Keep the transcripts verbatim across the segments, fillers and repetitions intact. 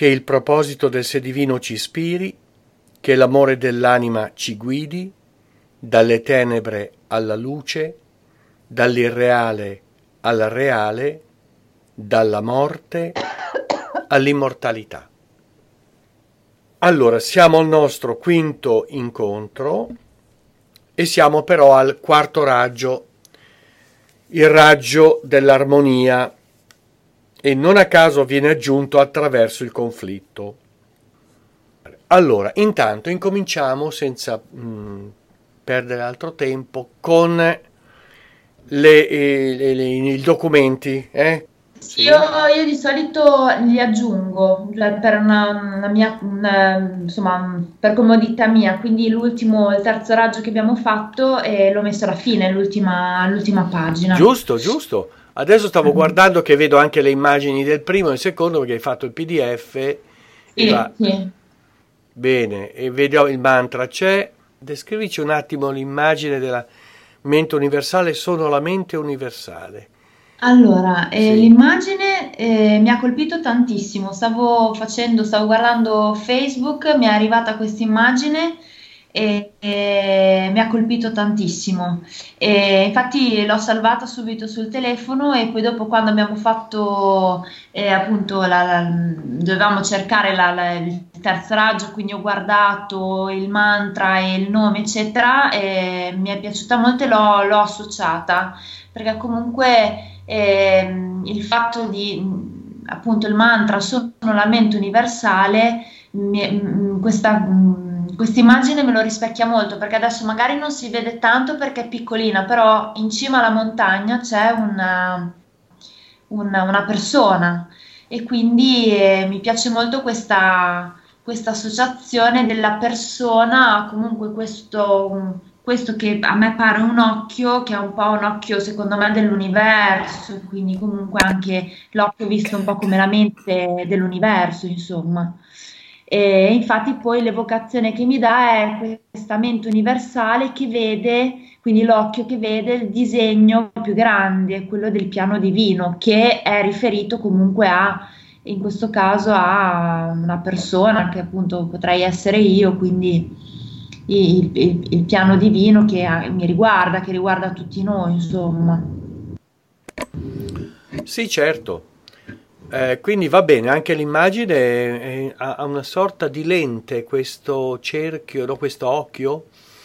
che il proposito del sé divino ci ispiri, che l'amore dell'anima ci guidi, dalle tenebre alla luce, dall'irreale al reale, dalla morte all'immortalità. Allora, siamo al nostro quinto incontro e siamo però al quarto raggio, il raggio dell'armonia, e non a caso viene aggiunto attraverso il conflitto. Allora, intanto incominciamo senza mh, perdere altro tempo con le, eh, le, le, i documenti. Eh? Sì. Io, io di solito li aggiungo per una, una mia, una, insomma, per comodità mia, quindi l'ultimo, il terzo raggio che abbiamo fatto eh, l'ho messo alla fine, l'ultima, l'ultima pagina. Giusto, giusto. Adesso stavo mm-hmm. guardando che vedo anche le immagini del primo e del secondo perché hai fatto il P D F. Sì, va... sì. Bene, e vedo il mantra. C'è, descrivici un attimo l'immagine della mente universale. Sono la mente universale. Allora, eh, sì. L'immagine eh, mi ha colpito tantissimo. Stavo facendo, stavo guardando Facebook, mi è arrivata questa immagine e, e mi ha colpito tantissimo. E infatti l'ho salvata subito sul telefono e poi dopo, quando abbiamo fatto eh, appunto la, la, dovevamo cercare la, la, il terzo raggio, quindi ho guardato il mantra e il nome eccetera, e mi è piaciuta molto e l'ho, l'ho associata, perché comunque eh, il fatto di appunto il mantra sono la mente universale, mi, questa questa immagine me lo rispecchia molto, perché adesso magari non si vede tanto perché è piccolina, però in cima alla montagna c'è una, una, una persona, e quindi eh, mi piace molto questa, questa associazione della persona, comunque questo, questo che a me pare un occhio, che è un po' un occhio secondo me dell'universo, quindi comunque anche l'occhio visto un po' come la mente dell'universo, insomma. E infatti poi l'evocazione che mi dà è questa mente universale che vede, quindi l'occhio che vede il disegno più grande, quello del piano divino, che è riferito comunque a, in questo caso, a una persona che appunto potrei essere io, quindi il, il, il piano divino che mi riguarda, che riguarda tutti noi, insomma. Sì, certo. Eh, quindi va bene, anche l'immagine è, è, ha una sorta di lente, questo cerchio, no, questo occhio,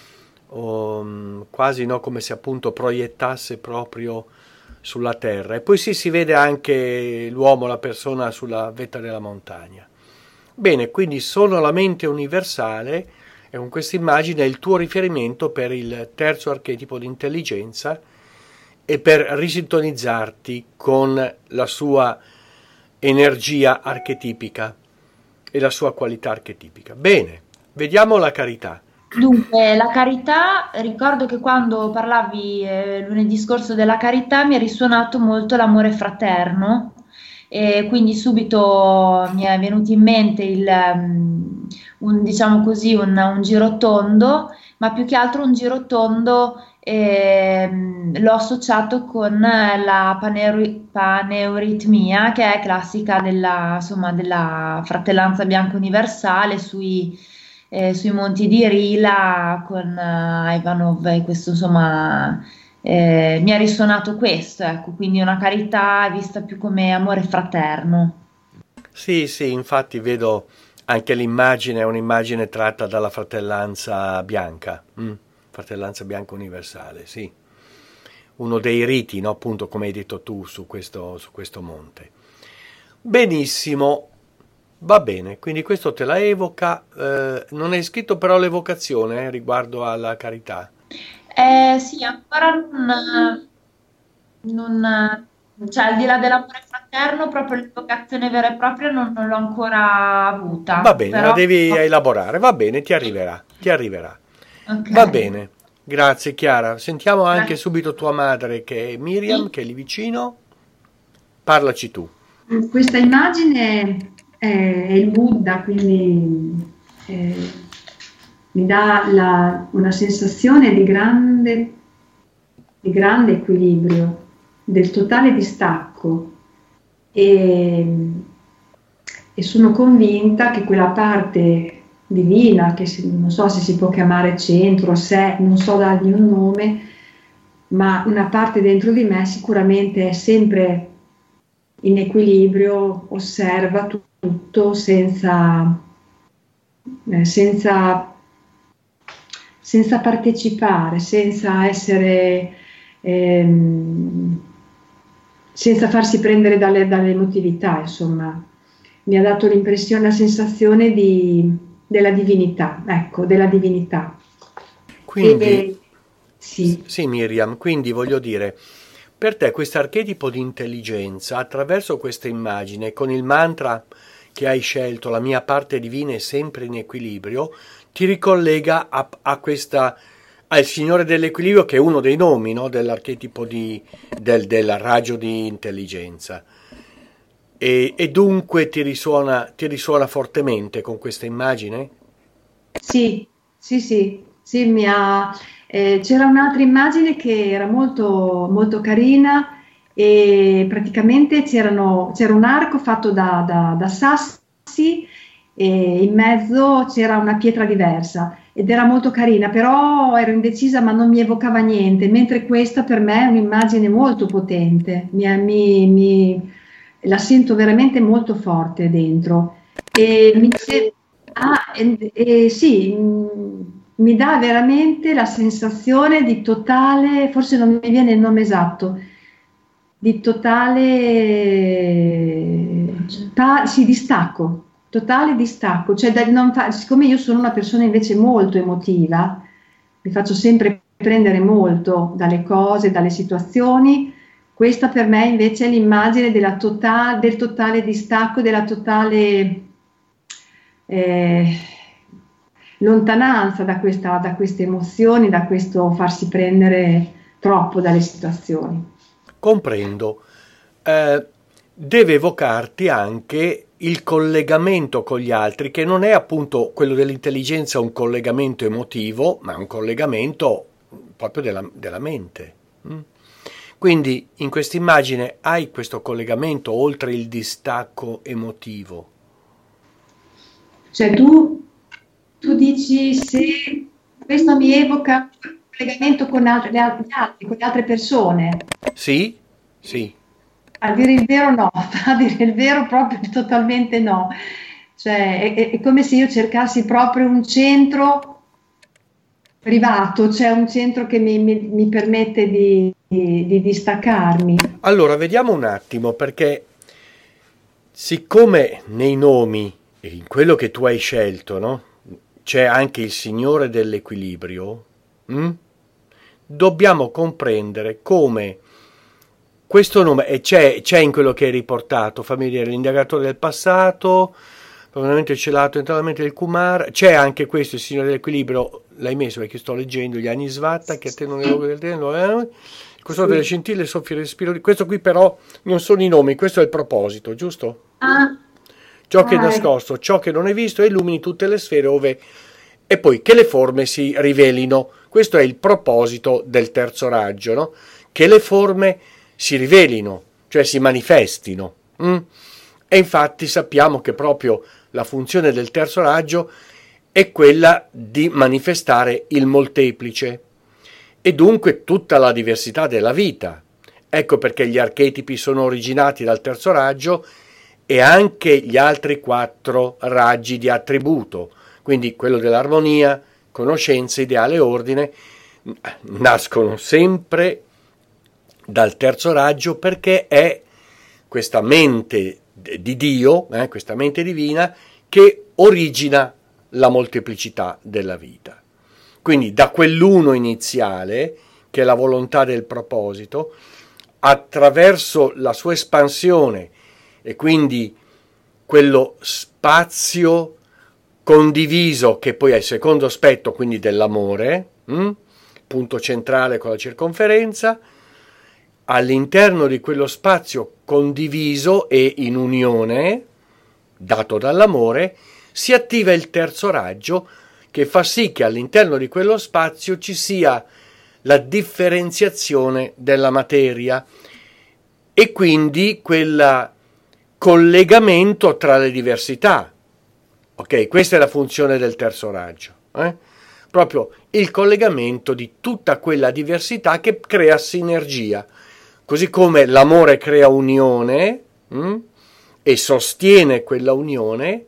um, quasi no, come se appunto proiettasse proprio sulla terra. E poi sì, si vede anche l'uomo, la persona sulla vetta della montagna. Bene, quindi sono la mente universale, e con questa immagine è il tuo riferimento per il terzo archetipo di intelligenza e per risintonizzarti con la sua energia archetipica e la sua qualità archetipica. Bene, vediamo la carità. Dunque, la carità, ricordo che quando parlavi eh, lunedì scorso della carità mi è risuonato molto l'amore fraterno, e quindi subito mi è venuto in mente il, um, un, diciamo così, un, un girotondo, ma più che altro un girotondo eh, l'ho associato con la paneuri, paneuritmia, che è classica della, insomma, della fratellanza bianca universale sui, eh, sui monti di Rila con uh, Ivanov, e questo insomma eh, mi ha risuonato questo, ecco, quindi una carità vista più come amore fraterno. Sì, sì, infatti vedo anche l'immagine, è un'immagine tratta dalla fratellanza bianca, mm, fratellanza bianca universale, sì. Uno dei riti, no, appunto, come hai detto tu, su questo, su questo monte. Benissimo, va bene, quindi questo te la evoca. Eh, non hai scritto però l'evocazione eh, riguardo alla carità. Eh, sì, ancora non, non, cioè al di là dell'amore fraterno, proprio l'evocazione vera e propria non, non l'ho ancora avuta. Va bene, però... la devi elaborare, va bene, ti arriverà, ti arriverà. Okay. Va bene, grazie Chiara. Sentiamo anche Grazie. subito tua madre, che è Miriam, Sì. che è lì vicino. Parlaci tu. Questa immagine è il Buddha, quindi eh, mi dà la, una sensazione di grande, di grande equilibrio, del totale distacco, e e sono convinta che quella parte divina, che si, non so se si può chiamare centro, sé, non so dargli un nome, ma una parte dentro di me sicuramente è sempre in equilibrio, osserva tutto senza, eh, senza, senza partecipare, senza essere, ehm, senza farsi prendere dalle, dall'emotività, insomma. Mi ha dato l'impressione, la sensazione di, della divinità, ecco, della divinità. Quindi, e, sì. sì Miriam, quindi voglio dire, per te questo archetipo di intelligenza, attraverso questa immagine, con il mantra che hai scelto, la mia parte divina è sempre in equilibrio, ti ricollega a, a questa, al Signore dell'Equilibrio, che è uno dei nomi, no, dell'archetipo di, del, del raggio di intelligenza. E, e dunque ti risuona, ti risuona fortemente con questa immagine? Sì, sì, sì, sì, mi ha, eh, c'era un'altra immagine che era molto, molto carina e praticamente c'erano, c'era un arco fatto da, da, da sassi e in mezzo c'era una pietra diversa ed era molto carina, però ero indecisa ma non mi evocava niente, mentre questa per me è un'immagine molto potente, mi, mi, mi- la sento veramente molto forte dentro. E mi, se- ah, e- e sì, mh, mi dà veramente la sensazione di totale, forse non mi viene il nome esatto, di totale, ta- sì, distacco, totale distacco, cioè da- non fa- siccome io sono una persona invece molto emotiva, mi faccio sempre prendere molto dalle cose, dalle situazioni, questa per me invece è l'immagine della tota- del totale distacco, della totale eh, lontananza da, questa, da queste emozioni, da questo farsi prendere troppo dalle situazioni. Comprendo. Eh, deve evocarti anche il collegamento con gli altri, che non è appunto quello dell'intelligenza un collegamento emotivo, ma è un collegamento proprio della, della mente. Mm? Quindi in questa immagine hai questo collegamento oltre il distacco emotivo. Cioè tu, tu dici se questo mi evoca un collegamento con altri, gli altri, con le altre persone. Sì? Sì. A dire il vero no, a dire il vero proprio totalmente no. Cioè è, è- è come se io cercassi proprio un centro privato, cioè un centro che mi, mi- mi permette di, di- di distaccarmi. Allora, vediamo un attimo, perché siccome nei nomi, e in quello che tu hai scelto, no, c'è anche il Signore dell'Equilibrio, mm? Dobbiamo comprendere come questo nome, e c'è, c'è in quello che è riportato, fammi vedere, l'indagatore del passato, probabilmente celato enteramente del Kumar, c'è anche questo, il Signore dell'Equilibrio, l'hai messo perché sto leggendo, gli anni svatta, che attendono il logo del tempo, eh? Il custode delle scintille, soffio il respiro, di- questo qui però non sono i nomi, questo è il proposito, giusto? Ah, Ciò che è ah, ecco. nascosto, ciò che non è visto, e illumini tutte le sfere ove... E poi che le forme si rivelino. Questo è il proposito del terzo raggio, no? Che le forme si rivelino, cioè si manifestino. Mm? E infatti sappiamo che proprio la funzione del terzo raggio è quella di manifestare il molteplice e dunque tutta la diversità della vita. Ecco perché gli archetipi sono originati dal terzo raggio e anche gli altri quattro raggi di attributo, quindi quello dell'armonia, conoscenza, ideale, ordine, nascono sempre dal terzo raggio perché è questa mente di Dio, eh, questa mente divina, che origina la molteplicità della vita. Quindi da quell'uno iniziale, che è la volontà del proposito, attraverso la sua espansione e quindi quello spazio condiviso che poi è il secondo aspetto, quindi dell'amore, hm? Punto centrale con la circonferenza, all'interno di quello spazio condiviso e in unione, dato dall'amore, si attiva il terzo raggio che fa sì che all'interno di quello spazio ci sia la differenziazione della materia e quindi quella collegamento tra le diversità. Ok, questa è la funzione del terzo raggio, eh? Proprio il collegamento di tutta quella diversità che crea sinergia, così come l'amore crea unione hm? e sostiene quella unione,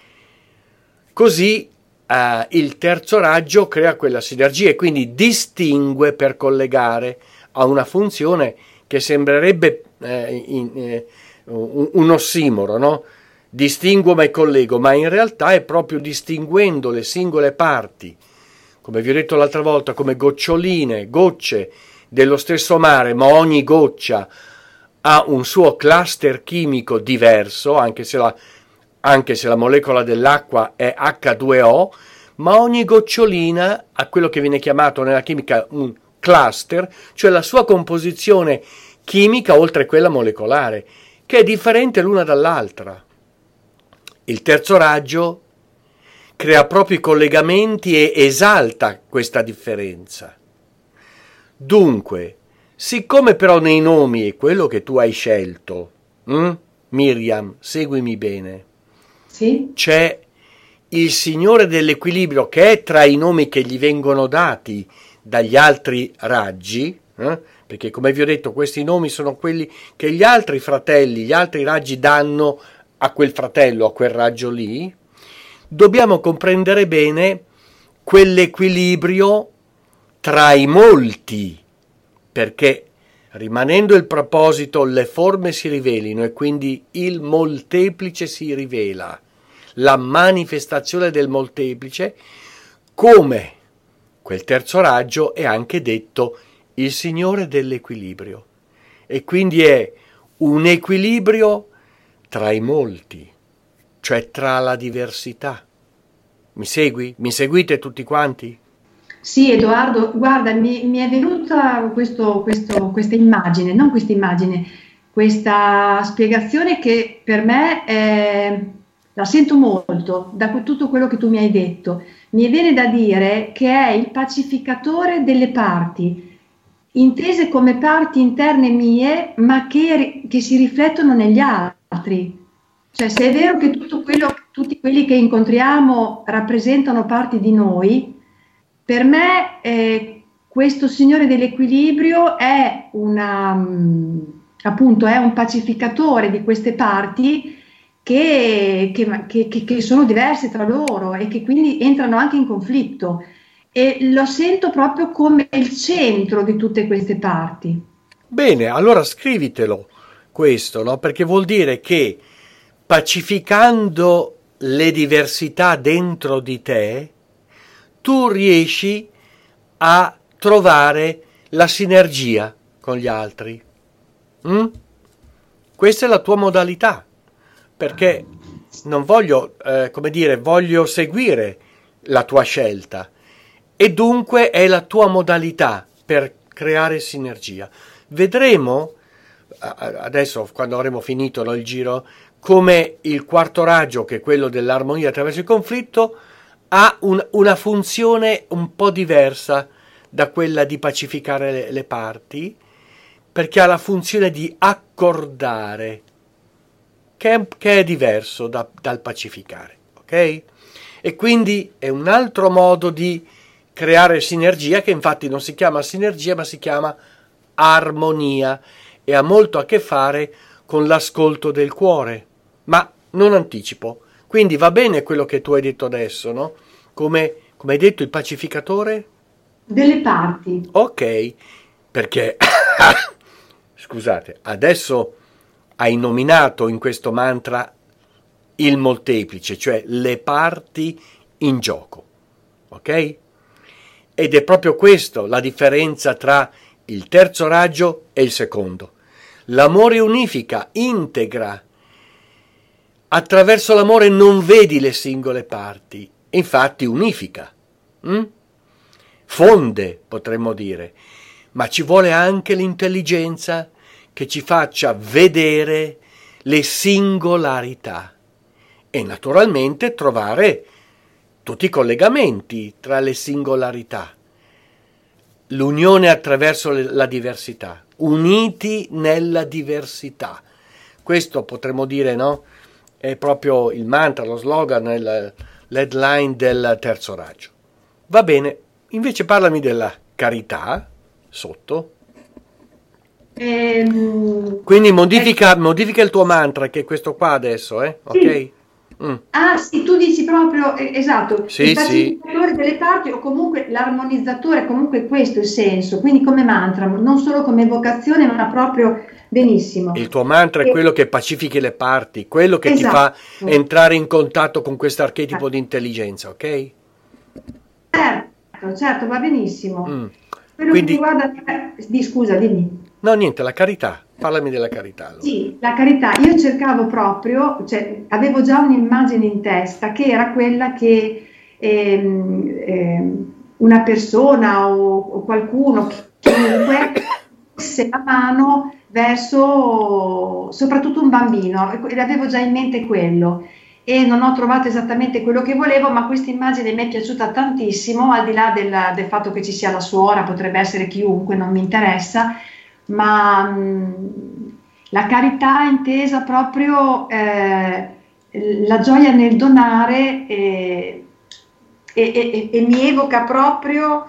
così eh, il terzo raggio crea quella sinergia e quindi distingue per collegare a una funzione che sembrerebbe eh, in, eh, un, un ossimoro, no? Distinguo ma collego, ma in realtà è proprio distinguendo le singole parti, come vi ho detto l'altra volta, come goccioline, gocce dello stesso mare, ma ogni goccia ha un suo cluster chimico diverso, anche se la, anche se la molecola dell'acqua è acca due o, ma ogni gocciolina ha quello che viene chiamato nella chimica un cluster, cioè la sua composizione chimica oltre quella molecolare, che è differente l'una dall'altra. Il terzo raggio crea proprio i collegamenti e esalta questa differenza. Dunque, siccome però nei nomi è quello che tu hai scelto, hm? Miriam, seguimi bene, sì? C'è il Signore dell'Equilibrio che è tra i nomi che gli vengono dati dagli altri raggi, eh? Perché come vi ho detto questi nomi sono quelli che gli altri fratelli, gli altri raggi danno a quel fratello, a quel raggio lì. Dobbiamo comprendere bene quell'equilibrio tra i molti, perché rimanendo il proposito le forme si rivelino e quindi il molteplice si rivela, la manifestazione del molteplice, come quel terzo raggio è anche detto il Signore dell'Equilibrio, e quindi è un equilibrio tra i molti, cioè tra la diversità. Mi segui? Mi seguite tutti quanti? Sì, Edoardo, guarda, mi, mi è venuta questo, questo, questa immagine, non questa immagine, questa spiegazione che per me è, la sento molto da tutto quello che tu mi hai detto. Mi viene da dire che è il pacificatore delle parti, intese come parti interne mie, ma che, che si riflettono negli altri. Cioè, se è vero che tutto quello, tutti quelli che incontriamo rappresentano parti di noi, per me eh, questo Signore dell'Equilibrio è una, appunto, è un pacificatore di queste parti che, che, che, che sono diverse tra loro e che quindi entrano anche in conflitto. E lo sento proprio come il centro di tutte queste parti. Bene, allora scrivitelo questo, no? Perché vuol dire che pacificando le diversità dentro di te, tu riesci a trovare la sinergia con gli altri. Mm? Questa è la tua modalità, perché non voglio, eh, come dire, voglio seguire la tua scelta e dunque è la tua modalità per creare sinergia. Vedremo, adesso quando avremo finito no, il giro, come il quarto raggio, che è quello dell'armonia attraverso il conflitto, ha un, una funzione un po' diversa da quella di pacificare le, le parti, perché ha la funzione di accordare, che è, che è diverso da, dal pacificare, ok? E quindi è un altro modo di creare sinergia, che infatti non si chiama sinergia ma si chiama armonia e ha molto a che fare con l'ascolto del cuore, ma non anticipo. Quindi va bene quello che tu hai detto adesso, no? Come, come hai detto, il pacificatore? Delle parti. Ok, perché, scusate, adesso hai nominato in questo mantra il molteplice, cioè le parti in gioco, ok? Ed è proprio questo la differenza tra il terzo raggio e il secondo. L'amore unifica, integra. Attraverso l'amore non vedi le singole parti, infatti unifica, hm? Fonde, potremmo dire, ma ci vuole anche l'intelligenza che ci faccia vedere le singolarità e naturalmente trovare tutti i collegamenti tra le singolarità, l'unione attraverso la diversità, uniti nella diversità. Questo potremmo dire, no? È proprio il mantra, lo slogan, il, l'headline del terzo raggio. Va bene, invece parlami della carità, sotto. Ehm, Quindi modifica, modifica il tuo mantra, che è questo qua adesso, eh? Ok? sì. Mm. Ah, sì, tu dici proprio, eh, esatto, Sì, il sì. pacificatore delle parti o comunque l'armonizzatore, comunque questo è il senso, quindi come mantra, non solo come evocazione, ma proprio benissimo. Il tuo mantra è E- quello che pacifichi le parti, quello che ti fa esatto, entrare in contatto con questo archetipo di intelligenza, ok? certo, certo, va benissimo. Mm. Quello che Quindi, riguarda, eh, di, scusa, dimmi. no, niente, la carità. Parlami della carità allora. Sì, la carità, io cercavo proprio, cioè avevo già un'immagine in testa che era quella che ehm, ehm, una persona o, o qualcuno, chiunque, messe la mano verso soprattutto un bambino, ed avevo già in mente quello. E non ho trovato esattamente quello che volevo, ma questa immagine mi è piaciuta tantissimo, al di là del, del fatto che ci sia la suora, potrebbe essere chiunque, non mi interessa, ma mh, la carità intesa proprio eh, la gioia nel donare eh, e, e- e mi evoca proprio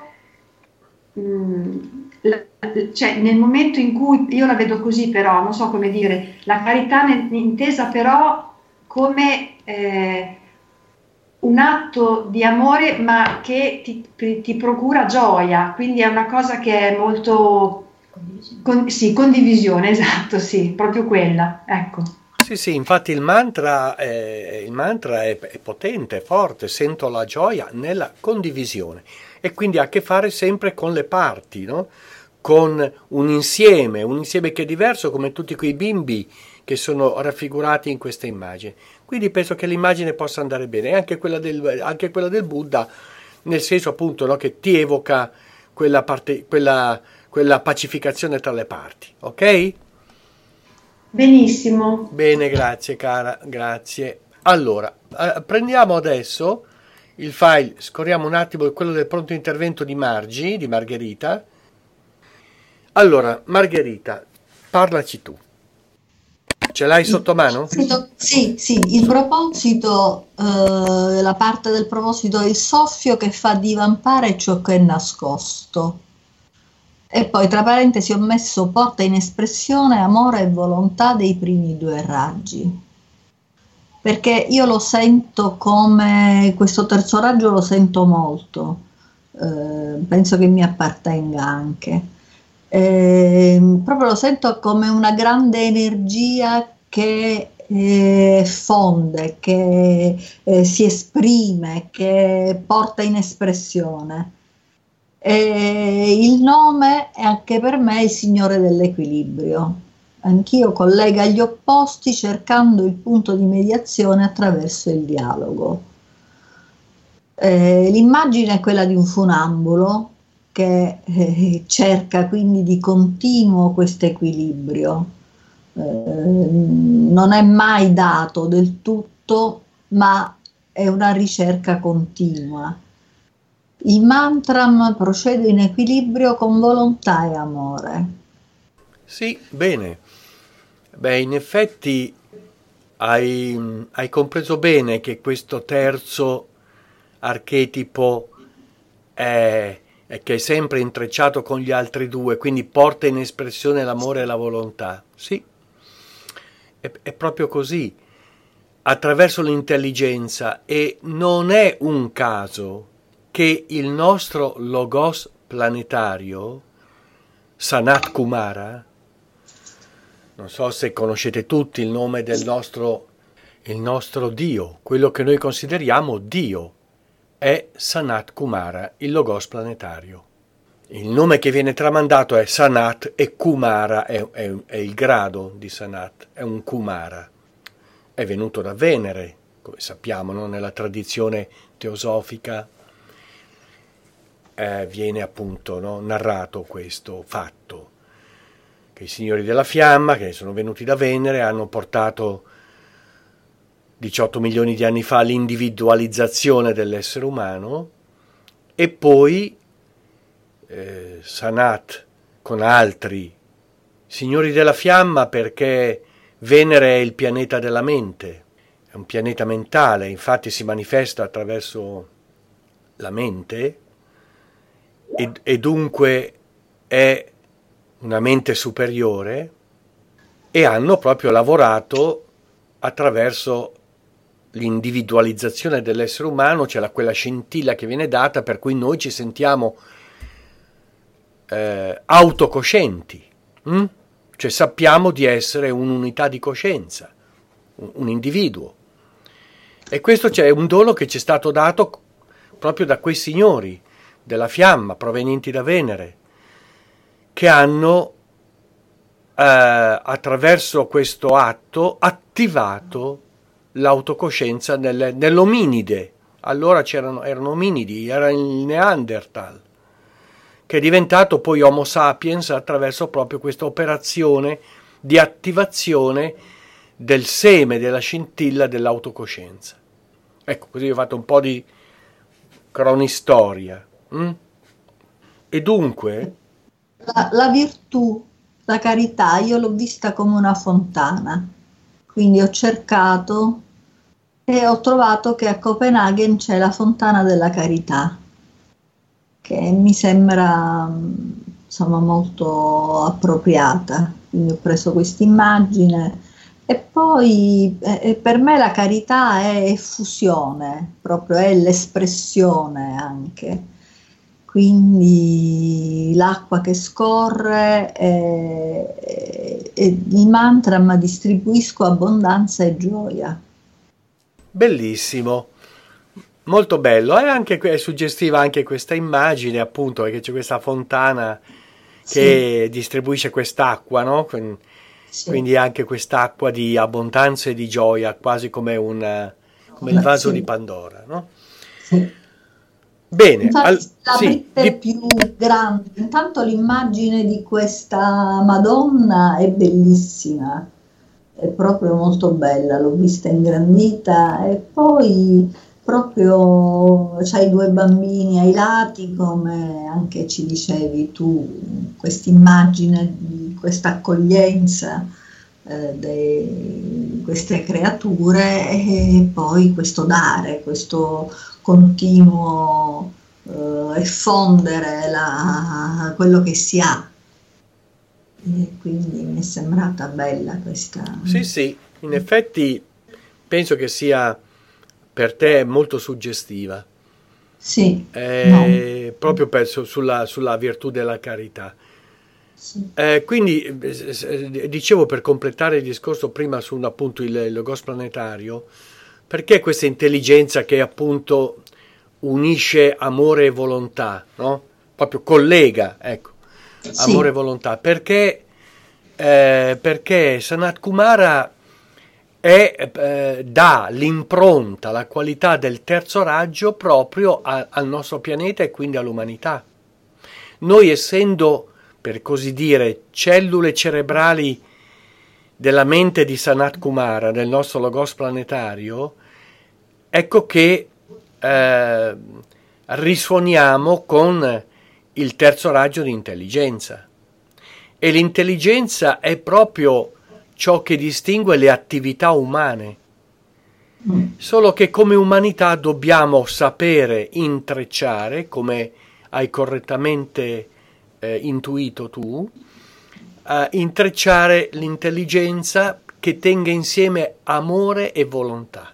mh, la- cioè nel momento in cui io la vedo così, però non so come dire, la carità nel- intesa però come eh, un atto di amore ma che ti, ti procura gioia, quindi è una cosa che è molto con- sì, condivisione, esatto, sì, proprio quella, ecco. Sì, sì, infatti il mantra, è, il mantra è, è potente, è forte, sento la gioia nella condivisione e quindi ha a che fare sempre con le parti, no? Con un insieme, un insieme che è diverso come tutti quei bimbi che sono raffigurati in questa immagine. Quindi penso che l'immagine possa andare bene, e anche quella del, anche quella del Buddha, nel senso appunto, no, che ti evoca quella, parte, quella, quella pacificazione tra le parti, ok? Benissimo. Bene, grazie cara, grazie. Allora, eh, prendiamo adesso il file, scorriamo un attimo quello del pronto intervento di Margi, di Margherita. Allora, Margherita, parlaci tu. Ce l'hai Il sotto mano? proposito, sì, sì, il proposito, eh, la parte del proposito è il soffio che fa divampare ciò che è nascosto. E poi tra parentesi ho messo porta in espressione amore e volontà dei primi due raggi. Perché io lo sento come, questo terzo raggio lo sento molto, eh, penso che mi appartenga anche. Eh, proprio lo sento come una grande energia che eh, fonde, che eh, si esprime, che porta in espressione. E il nome è anche per me il Signore dell'equilibrio. Anch'io collega gli opposti cercando il punto di mediazione attraverso il dialogo. Eh, l'immagine è quella di un funambolo che eh, cerca quindi di continuo questo equilibrio. Eh, non è mai dato del tutto, ma è una ricerca continua. Il mantram procede in equilibrio con volontà e amore. Sì, bene. Beh, in effetti hai, hai compreso bene che questo terzo archetipo è, è che è sempre intrecciato con gli altri due, quindi porta in espressione l'amore e la volontà. Sì, è, è proprio così, attraverso l'intelligenza, e non è un caso che il nostro logos planetario, Sanat Kumara, non so se conoscete tutti il nome del nostro, il nostro Dio, quello che noi consideriamo Dio, è Sanat Kumara, il logos planetario. Il nome che viene tramandato è Sanat e Kumara è, è, è il grado di Sanat, è un Kumara. È venuto da Venere, come sappiamo, no? Nella tradizione teosofica eh, viene appunto, no, narrato questo fatto, che i signori della fiamma, che sono venuti da Venere, hanno portato diciotto milioni di anni fa l'individualizzazione dell'essere umano, e poi eh, Sanat con altri signori della fiamma, perché Venere è il pianeta della mente, è un pianeta mentale, infatti si manifesta attraverso la mente e, e dunque è una mente superiore, e hanno proprio lavorato attraverso l'individualizzazione dell'essere umano, c'è la, quella scintilla che viene data per cui noi ci sentiamo eh, autocoscienti, hm? Cioè sappiamo di essere un'unità di coscienza, un, un individuo. E questo c'è un dono che ci è stato dato proprio da quei signori della fiamma provenienti da Venere, che hanno eh, attraverso questo atto attivato l'autocoscienza nel, nell'ominide. Allora c'erano, erano ominidi, era il Neanderthal, che è diventato poi Homo sapiens attraverso proprio questa operazione di attivazione del seme, della scintilla dell'autocoscienza. Ecco, così ho fatto un po' di cronistoria. Mm? E dunque la, la virtù, la carità, io l'ho vista come una fontana, quindi ho cercato e ho trovato che a Copenaghen c'è la fontana della carità, che mi sembra insomma molto appropriata, quindi ho preso questa immagine. E poi eh, per me la carità è effusione, proprio è l'espressione anche, quindi l'acqua che scorre e, e, e il mantra: ma distribuisco abbondanza e gioia. Bellissimo, molto bello, è anche è suggestiva anche questa immagine, appunto, perché c'è questa fontana che sì. distribuisce quest'acqua, no? Sì. Quindi anche quest'acqua di abbondanza e di gioia, quasi come, un, come il vaso sì. di Pandora, no? Sì. Bene. Infatti, al, la sì, di... più grande, intanto l'immagine di questa Madonna è bellissima, è proprio molto bella, l'ho vista ingrandita, e poi proprio c'hai due bambini ai lati, come anche ci dicevi tu, questa immagine di questa accoglienza eh, di queste creature, e poi questo dare, questo continuo eh, effondere la, quello che si ha. E quindi mi è sembrata bella questa. Sì, sì, in effetti penso che sia per te molto suggestiva. Sì. Eh, no. Proprio per, sulla, sulla virtù della carità. Sì. Eh, quindi eh, dicevo, per completare il discorso prima su appunto il, il Logos planetario, perché questa intelligenza che appunto unisce amore e volontà, no? Proprio collega, ecco. Sì. Amore e volontà, perché, eh, perché Sanat Kumara è, eh, dà l'impronta, la qualità del terzo raggio proprio a, al nostro pianeta e quindi all'umanità. Noi, essendo, per così dire, cellule cerebrali della mente di Sanat Kumara, del nostro Logos planetario, ecco che eh, risuoniamo con il terzo raggio di intelligenza, e l'intelligenza è proprio ciò che distingue le attività umane, mm. solo che come umanità dobbiamo sapere intrecciare, come hai correttamente eh, intuito tu, eh, intrecciare l'intelligenza che tenga insieme amore e volontà.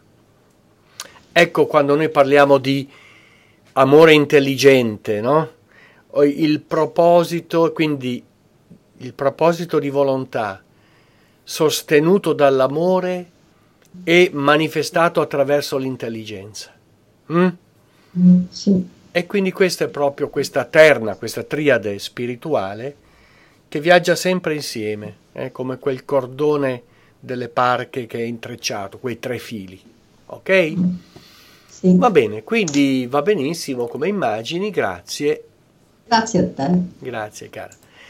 Ecco, quando noi parliamo di amore intelligente, no? Il proposito, quindi il proposito di volontà sostenuto dall'amore e manifestato attraverso l'intelligenza. Mm? Mm, sì. E quindi questa è proprio questa terna, questa triade spirituale che viaggia sempre insieme, eh, come quel cordone delle parche che è intrecciato, quei tre fili. Ok? Mm, sì. Va bene, quindi va benissimo come immagini, grazie. Grazie a te. Grazie, cara.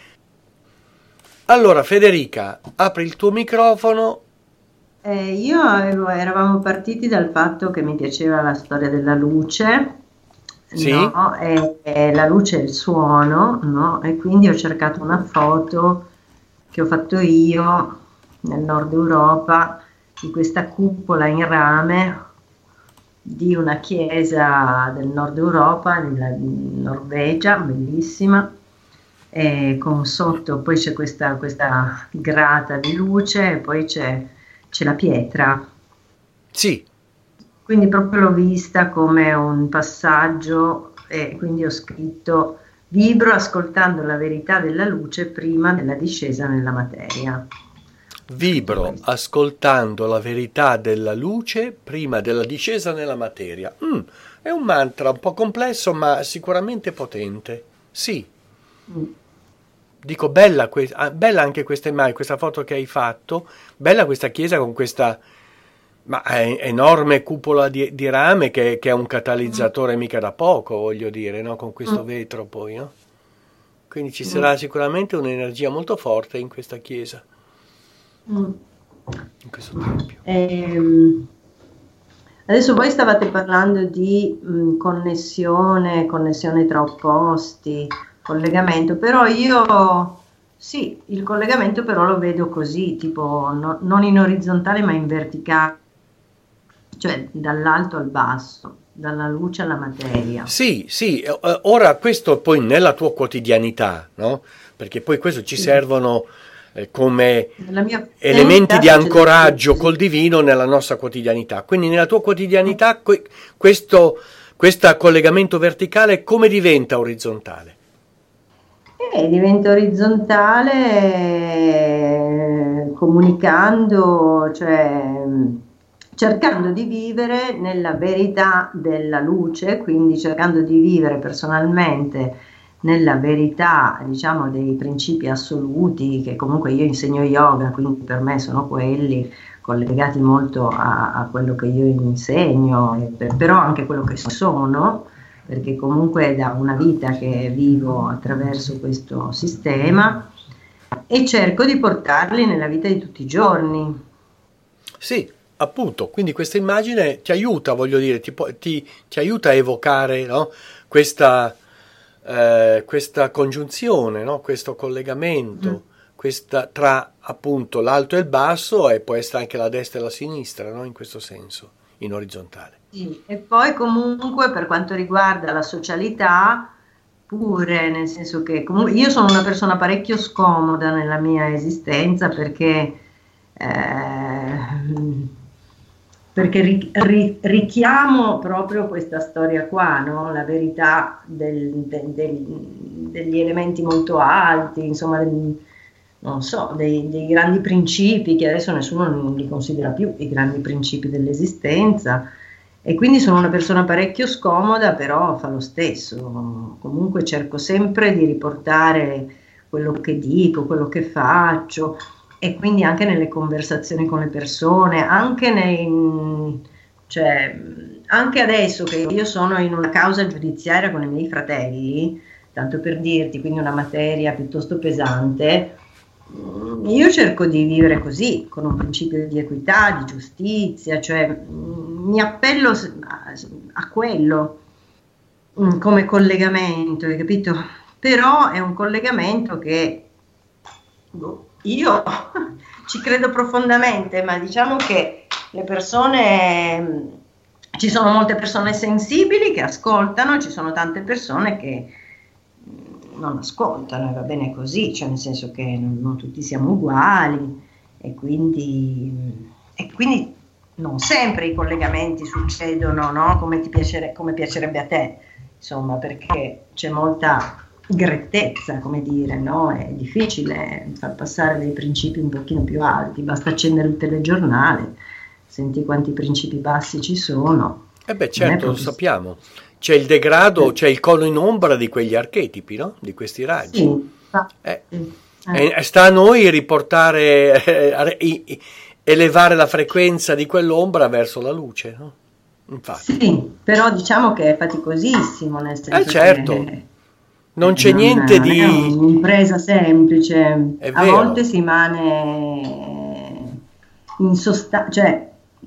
Allora, Federica, apri il tuo microfono. Eh, io avevo, eravamo partiti dal fatto che mi piaceva la storia della luce, sì. no? E, e la luce e il suono, no? E quindi ho cercato una foto che ho fatto io nel nord Europa, di questa cupola in rame di una chiesa del nord Europa, della Norvegia, bellissima, e con sotto poi c'è questa, questa grata di luce e poi c'è c'è la pietra. Sì. Quindi proprio l'ho vista come un passaggio e quindi ho scritto: vibro ascoltando la verità della luce prima della discesa nella materia. Vibro ascoltando la verità della luce prima della discesa nella materia. Mm, è un mantra un po' complesso, ma sicuramente potente. Sì. Mm. Dico, bella, que- ah, bella anche questa immagine, questa foto che hai fatto. Bella questa chiesa con questa ma è enorme cupola di, di rame che, che è un catalizzatore mica da poco, voglio dire, no? Con questo vetro poi, no? Quindi ci sarà sicuramente un'energia molto forte in questa chiesa, Mm. in questo tempio. Ehm, adesso voi stavate parlando di mh, connessione, connessione tra opposti, collegamento, però io sì, il collegamento però lo vedo così, tipo no- non in orizzontale ma in verticale, cioè dall'alto al basso, dalla luce alla materia. Sì, sì, eh, eh, ora questo poi nella tua quotidianità, no? Perché poi questo ci Sì. servono eh, come Nella mia elementi di quotidianità succede ancoraggio così. col divino nella nostra quotidianità. Quindi nella tua quotidianità que- questo questo collegamento verticale come diventa orizzontale? Eh, diventa orizzontale eh, comunicando, cioè mh, cercando di vivere nella verità della luce, quindi cercando di vivere personalmente nella verità, diciamo, dei principi assoluti, che comunque io insegno yoga, quindi per me sono quelli collegati molto a, a quello che io insegno, e per- però anche quello che sono, perché comunque è da una vita che vivo attraverso questo sistema e cerco di portarli nella vita di tutti i giorni. Sì, appunto, quindi questa immagine ti aiuta, voglio dire, ti, può- ti- ti aiuta a evocare, no? questa, eh, questa congiunzione, no? Questo collegamento, Mm. questa, tra appunto l'alto e il basso e può essere anche la destra e la sinistra, no? In questo senso, in orizzontale. Sì, e poi comunque per quanto riguarda la socialità, pure, nel senso che comunque io sono una persona parecchio scomoda nella mia esistenza perché, eh, perché ri- ri- richiamo proprio questa storia qua, no? La verità del- del- del- degli elementi molto alti, insomma, del- non so, dei, dei grandi principi che adesso nessuno non li considera più i grandi principi dell'esistenza. E quindi sono una persona parecchio scomoda, però fa lo stesso. Comunque cerco sempre di riportare quello che dico, quello che faccio, e quindi anche nelle conversazioni con le persone, anche nei, cioè, anche adesso che io sono in una causa giudiziaria con i miei fratelli, tanto per dirti, quindi una materia piuttosto pesante. Io cerco di vivere così, con un principio di equità, di giustizia, cioè mh, mi appello a, a quello mh, come collegamento, hai capito? Però è un collegamento che boh, io ci credo profondamente, ma diciamo che le persone, mh, ci sono molte persone sensibili che ascoltano, ci sono tante persone che non ascoltano e va bene così, cioè nel senso che non, non tutti siamo uguali e quindi, e quindi non sempre i collegamenti succedono, no? Come ti piacere, come piacerebbe a te, insomma, perché c'è molta grettezza, come dire, no? È difficile far passare dei principi un pochino più alti, basta accendere il telegiornale, senti quanti principi bassi ci sono. Eh beh, Non è certo, lo proprio- sappiamo. C'è il degrado, c'è il cono in ombra di quegli archetipi, no? Di questi raggi. Sì, fa- Eh, sì, eh. E sta a noi riportare, eh, i- i- elevare la frequenza di quell'ombra verso la luce, no? Infatti. Sì, però diciamo che è faticosissimo, nel senso Eh certo, che non c'è niente non è di... un'impresa semplice, È a vero. volte si rimane in sostanza, cioè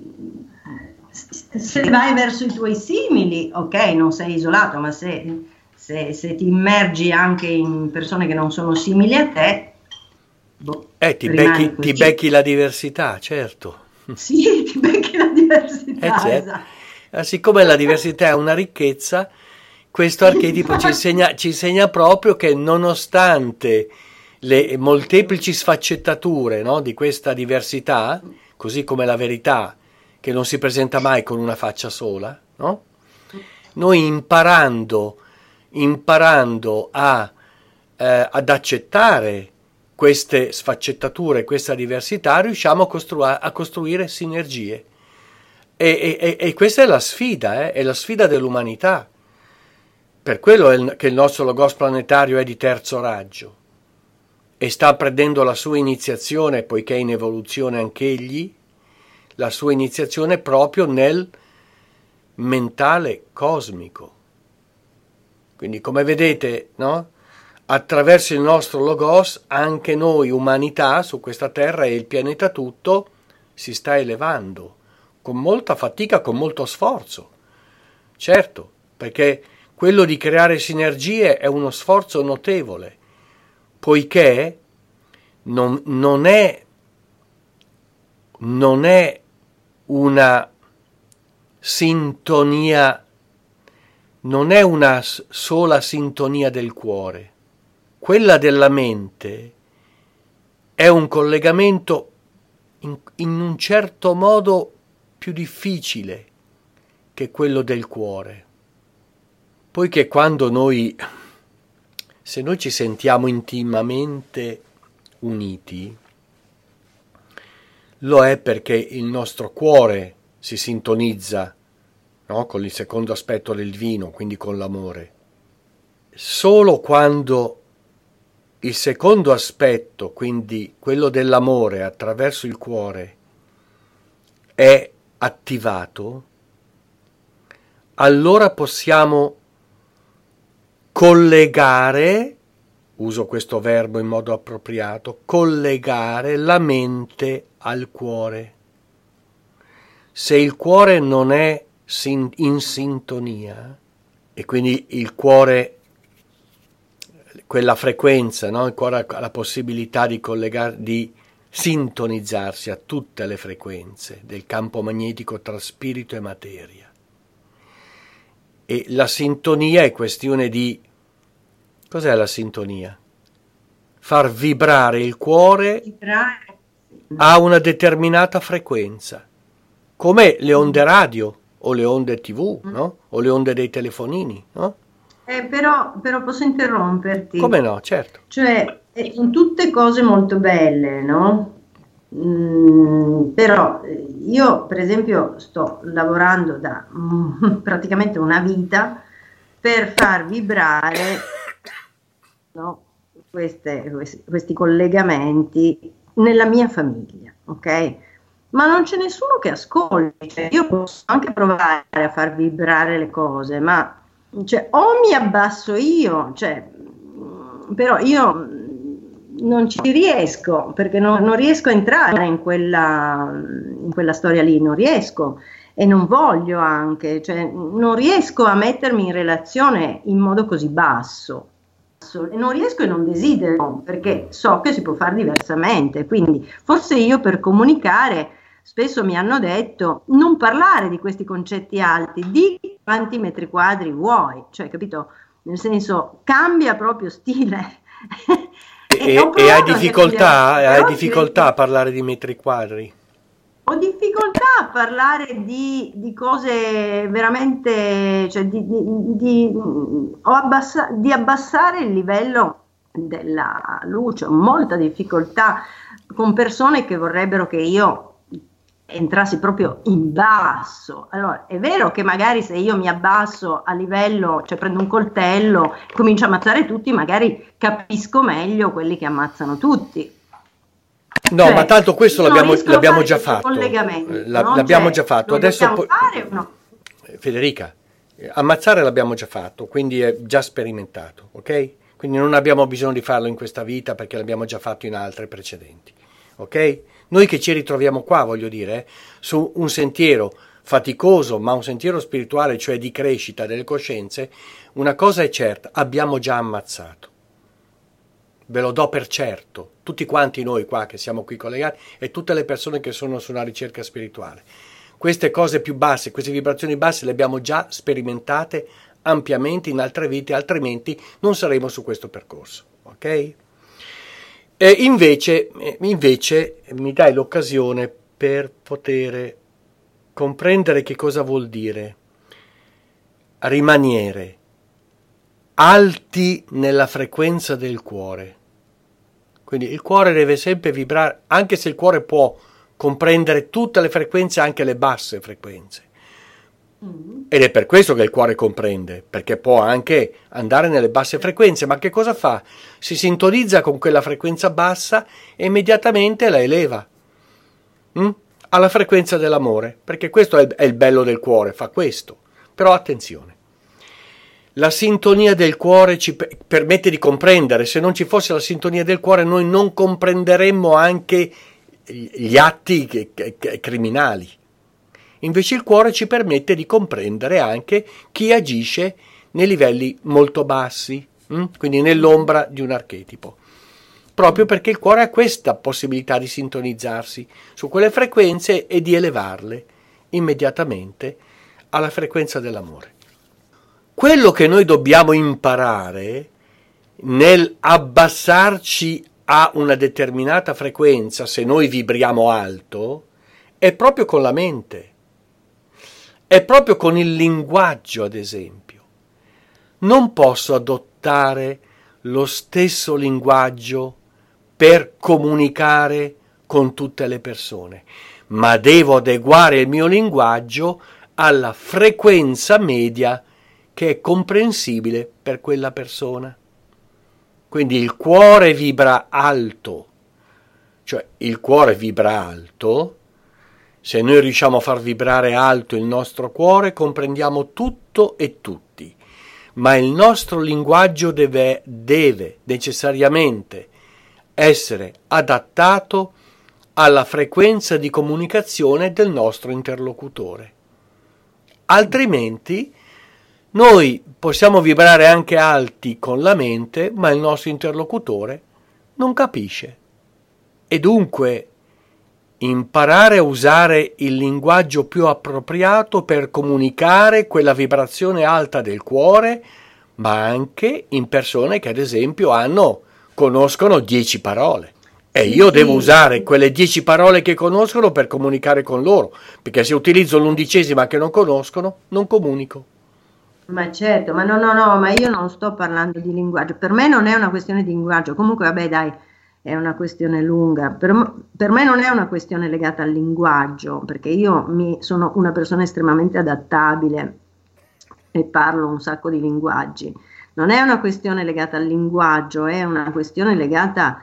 se vai verso i tuoi simili, ok, non sei isolato, ma se, se- se ti immergi anche in persone che non sono simili a te, boh, Eh, ti rimani becchi, così. ti becchi la diversità, certo. Sì, ti becchi la diversità, Eh, certo. esatto. Eh, Siccome la diversità è una ricchezza, questo archetipo ci insegna, ci insegna proprio che nonostante le molteplici sfaccettature, no, di questa diversità, così come la verità, che non si presenta mai con una faccia sola, no? Noi imparando, imparando a, eh, ad accettare queste sfaccettature, questa diversità, riusciamo a, costru- a costruire sinergie. E, e, e questa è la sfida, eh? È la sfida dell'umanità. Per quello è il, che il nostro Logos planetario è di terzo raggio e sta prendendo la sua iniziazione, poiché è in evoluzione anch'egli, la sua iniziazione proprio nel mentale cosmico. Quindi, come vedete, no? Attraverso il nostro Logos, anche noi, umanità, su questa terra e il pianeta tutto, si sta elevando, con molta fatica, con molto sforzo. Certo, perché quello di creare sinergie è uno sforzo notevole, poiché non, non è, non è una sintonia, non è una sola sintonia del cuore. Quella della mente è un collegamento in, in un certo modo più difficile che quello del cuore, poiché quando noi, se noi ci sentiamo intimamente uniti, lo è perché il nostro cuore si sintonizza, no, con il secondo aspetto del divino, quindi con l'amore. Solo quando il secondo aspetto, quindi quello dell'amore attraverso il cuore, è attivato, allora possiamo collegare, uso questo verbo in modo appropriato, collegare la mente al cuore. Se il cuore non è in sintonia, e quindi il cuore, quella frequenza, no? Il cuore ha la possibilità di collegare, di sintonizzarsi a tutte le frequenze del campo magnetico tra spirito e materia. E la sintonia è questione di... Cos'è la sintonia? Far vibrare il cuore a una determinata frequenza, come le onde radio o le onde tivù, no? O le onde dei telefonini, no? Eh, però, però posso interromperti? Come no, certo. Cioè, eh, sono tutte cose molto belle, no? Mm, però eh, io, per esempio, sto lavorando da mm, praticamente una vita per far vibrare, no, queste, questi, questi collegamenti nella mia famiglia, ok? Ma non c'è nessuno che ascolti. Cioè, io posso anche provare a far vibrare le cose, ma cioè, o mi abbasso io, cioè, però io non ci riesco, perché non, non riesco a entrare in quella, in quella storia lì, non riesco e non voglio anche, cioè, non riesco a mettermi in relazione in modo così basso. E non riesco e non desidero, perché so che si può fare diversamente. Quindi forse io, per comunicare, spesso mi hanno detto non parlare di questi concetti alti, di quanti metri quadri vuoi, cioè, capito? Nel senso, cambia proprio stile. E, e, e hai difficoltà, hai difficoltà a parlare di metri quadri? Ho difficoltà a parlare di, di cose veramente, cioè di, di, di, ho abbassa, di abbassare il livello della luce, ho molta difficoltà con persone che vorrebbero che io entrassi proprio in basso. Allora, è vero che magari se io mi abbasso a livello, cioè prendo un coltello, comincio a ammazzare tutti, magari capisco meglio quelli che ammazzano tutti. No, cioè, ma tanto questo l'abbiamo, l'abbiamo già fatto. La, no? L'abbiamo cioè, già fatto. Lo Adesso possiamo fare o no? Federica, ammazzare l'abbiamo già fatto, quindi è già sperimentato, ok? Quindi non abbiamo bisogno di farlo in questa vita perché l'abbiamo già fatto in altre precedenti, ok? Noi che ci ritroviamo qua, voglio dire, su un sentiero faticoso, ma un sentiero spirituale, cioè di crescita delle coscienze, una cosa è certa, abbiamo già ammazzato. ve lo do per certo, tutti quanti noi qua che siamo qui collegati e tutte le persone che sono sulla ricerca spirituale. Queste cose più basse, queste vibrazioni basse le abbiamo già sperimentate ampiamente in altre vite, altrimenti non saremo su questo percorso, ok? E invece, invece mi dai l'occasione per poter comprendere che cosa vuol dire rimanere alti nella frequenza del cuore. Quindi il cuore deve sempre vibrare, anche se il cuore può comprendere tutte le frequenze, anche le basse frequenze. Mm. Ed è per questo che il cuore comprende, perché può anche andare nelle basse frequenze, ma che cosa fa? Si sintonizza con quella frequenza bassa e immediatamente la eleva mm? alla frequenza dell'amore, perché questo è il, è il bello del cuore, fa questo. Però attenzione, la sintonia del cuore ci p- permette di comprendere. Se non ci fosse la sintonia del cuore noi non comprenderemmo anche gli atti che, che, che, criminali. Invece il cuore ci permette di comprendere anche chi agisce nei livelli molto bassi, hm? quindi nell'ombra di un archetipo, proprio perché il cuore ha questa possibilità di sintonizzarsi su quelle frequenze e di elevarle immediatamente alla frequenza dell'amore. Quello che noi dobbiamo imparare nel abbassarci a una determinata frequenza, se noi vibriamo alto, è proprio con la mente, è proprio con il linguaggio, ad esempio. Non posso adottare lo stesso linguaggio per comunicare con tutte le persone, ma devo adeguare il mio linguaggio alla frequenza media che è comprensibile per quella persona. Quindi il cuore vibra alto, cioè il cuore vibra alto. Se noi riusciamo a far vibrare alto il nostro cuore, comprendiamo tutto e tutti, ma il nostro linguaggio deve, deve necessariamente essere adattato alla frequenza di comunicazione del nostro interlocutore. Altrimenti noi possiamo vibrare anche alti con la mente, ma il nostro interlocutore non capisce. E dunque imparare a usare il linguaggio più appropriato per comunicare quella vibrazione alta del cuore, ma anche in persone che ad esempio hanno, conoscono dieci parole. E io devo usare quelle dieci parole che conoscono per comunicare con loro, perché se utilizzo l'undicesima che non conoscono, non comunico. Ma certo, ma no, no, no, ma io non sto parlando di linguaggio, per me non è una questione di linguaggio, comunque vabbè dai, è una questione lunga, per, per me non è una questione legata al linguaggio, perché io mi, sono una persona estremamente adattabile e parlo un sacco di linguaggi, non è una questione legata al linguaggio, è una questione legata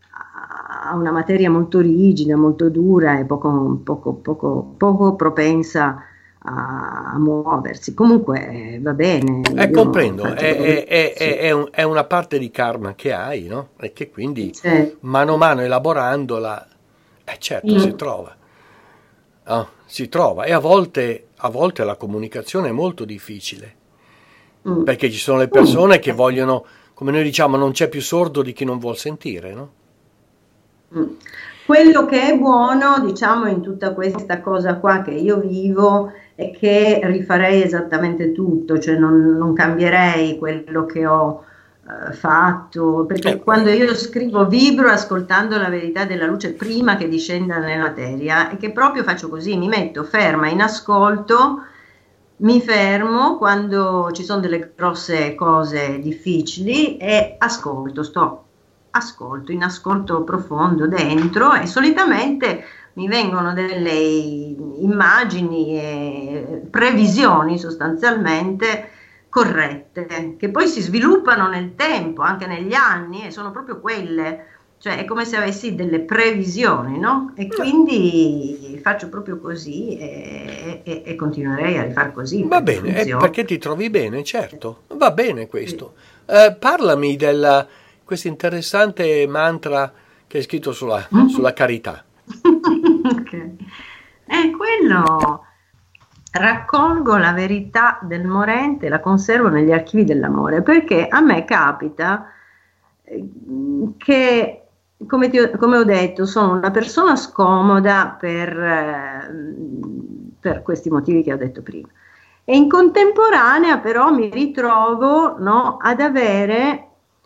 a una materia molto rigida, molto dura e poco, poco, poco, poco propensa a muoversi. Comunque eh, va bene. Eh, comprendo, è, è, è, sì. è, un, è una parte di karma che hai, no? E che quindi sì. mano a mano elaborandola, eh, certo, mm. si trova. Oh, si trova. E a volte, a volte la comunicazione è molto difficile, mm. perché ci sono le persone mm. che vogliono, come noi diciamo, non c'è più sordo di chi non vuol sentire, no? Mm. Quello che è buono, diciamo, in tutta questa cosa qua che io vivo è che rifarei esattamente tutto, cioè non, non cambierei quello che ho uh, fatto, perché eh. quando io scrivo vibro ascoltando la verità della luce prima che discenda nella materia, e che proprio faccio così, mi metto ferma in ascolto, mi fermo quando ci sono delle grosse cose difficili e ascolto, sto ascolto, in ascolto profondo dentro, e solitamente mi vengono delle immagini e previsioni sostanzialmente corrette, che poi si sviluppano nel tempo, anche negli anni, e sono proprio quelle, cioè è come se avessi delle previsioni, no? E quindi faccio proprio così e, e, e continuerei a rifare così. Va bene, eh, perché ti trovi bene, certo, va bene questo. Sì. Eh, parlami della questo interessante mantra che hai scritto sulla, mm-hmm. sulla carità. Okay. È quello, raccolgo la verità del morente, la conservo negli archivi dell'amore, perché a me capita che, come, ti ho, come ho detto, sono una persona scomoda per, eh, per questi motivi che ho detto prima. E in contemporanea però mi ritrovo, no, ad avere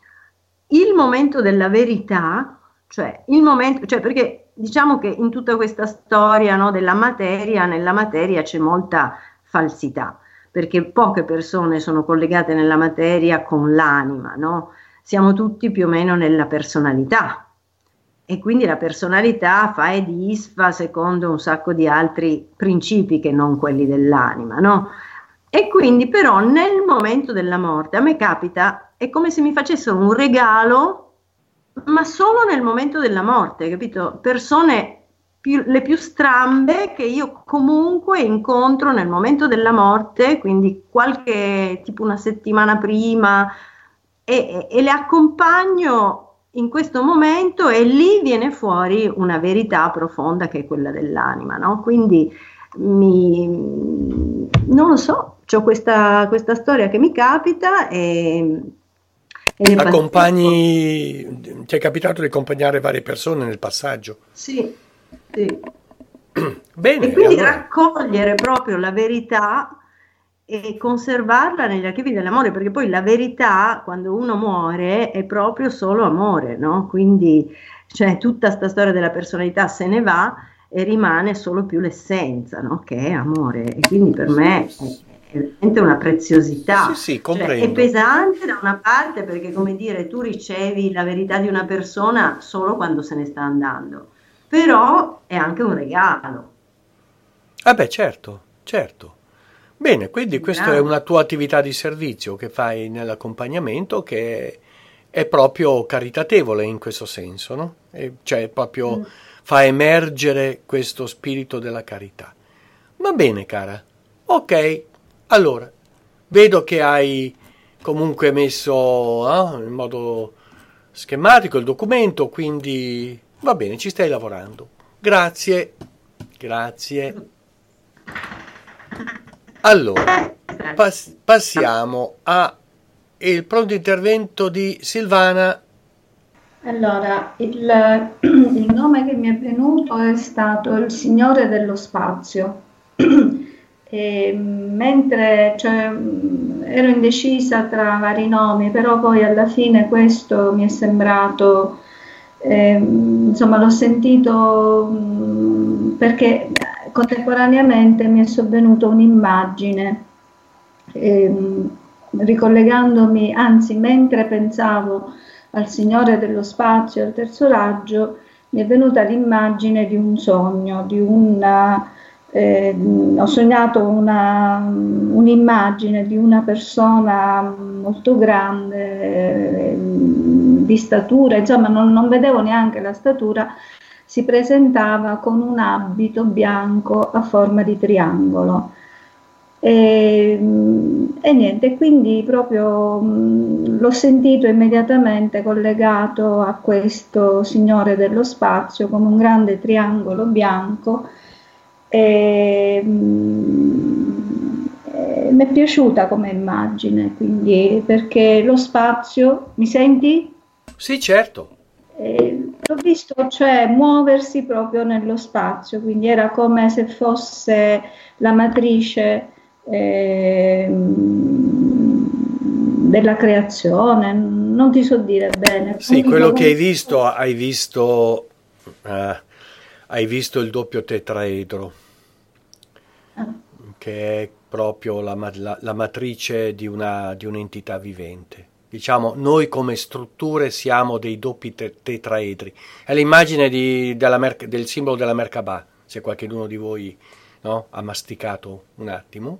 il momento della verità, cioè il momento, cioè perché diciamo che in tutta questa storia, no, della materia, nella materia c'è molta falsità, perché poche persone sono collegate nella materia con l'anima, no? Siamo tutti più o meno nella personalità, e quindi la personalità fa e disfa secondo un sacco di altri principi che non quelli dell'anima, no? E quindi però nel momento della morte a me capita, è come se mi facessero un regalo, ma solo nel momento della morte, capito? Persone più, le più strambe che io comunque incontro nel momento della morte, quindi qualche, tipo una settimana prima, e, e le accompagno in questo momento, e lì viene fuori una verità profonda che è quella dell'anima, no? Quindi mi, non lo so, c'ho questa, questa storia che mi capita e, e accompagni, ti è capitato di accompagnare varie persone nel passaggio? Sì, sì. Bene, e quindi allora raccogliere proprio la verità e conservarla negli archivi dell'amore, perché poi la verità quando uno muore è proprio solo amore, no? Quindi cioè, tutta sta storia della personalità se ne va e rimane solo più l'essenza, no? Che è amore, e quindi per me è, è veramente una preziosità. Sì, sì, cioè, comprendo. è pesante da una parte perché, come dire, tu ricevi la verità di una persona solo quando se ne sta andando, però è anche un regalo. Ah beh, certo, certo. Bene, quindi questa è una tua attività di servizio che fai nell'accompagnamento, che è proprio caritatevole in questo senso, no? E cioè proprio... Mm. fa emergere questo spirito della carità. Va bene, cara. Ok, allora, vedo che hai comunque messo eh, in modo schematico il documento, quindi va bene, ci stai lavorando. Grazie, grazie. Allora, pass- passiamo a il pronto intervento di Silvana. Allora, il, il nome che mi è venuto è stato il Signore dello Spazio. E, mentre cioè, ero indecisa tra vari nomi, però poi alla fine questo mi è sembrato, eh, insomma l'ho sentito mh, perché contemporaneamente mi è sovvenuta un'immagine, eh, ricollegandomi, anzi mentre pensavo al Signore dello Spazio, al terzo raggio, mi è venuta l'immagine di un sogno, di una, eh, ho sognato una, un'immagine di una persona molto grande, eh, di statura, insomma non, non vedevo neanche la statura, si presentava con un abito bianco a forma di triangolo. E, e niente, quindi proprio mh, l'ho sentito immediatamente collegato a questo Signore dello Spazio con un grande triangolo bianco, e, mh, e mi è piaciuta come immagine, quindi perché lo spazio, mi senti? Sì, certo. Eh, l'ho visto, cioè muoversi proprio nello spazio, quindi era come se fosse la matrice Eh, della creazione, non ti so dire bene. Sì, quindi quello che hai visto, hai visto, eh, hai visto il doppio tetraedro, ah. che è proprio la, la, la matrice di, una, di un'entità vivente. Diciamo, noi come strutture siamo dei doppi te- tetraedri. È l'immagine di, della mer- del simbolo della Merkabah, se qualcuno di voi, no, ha masticato un attimo.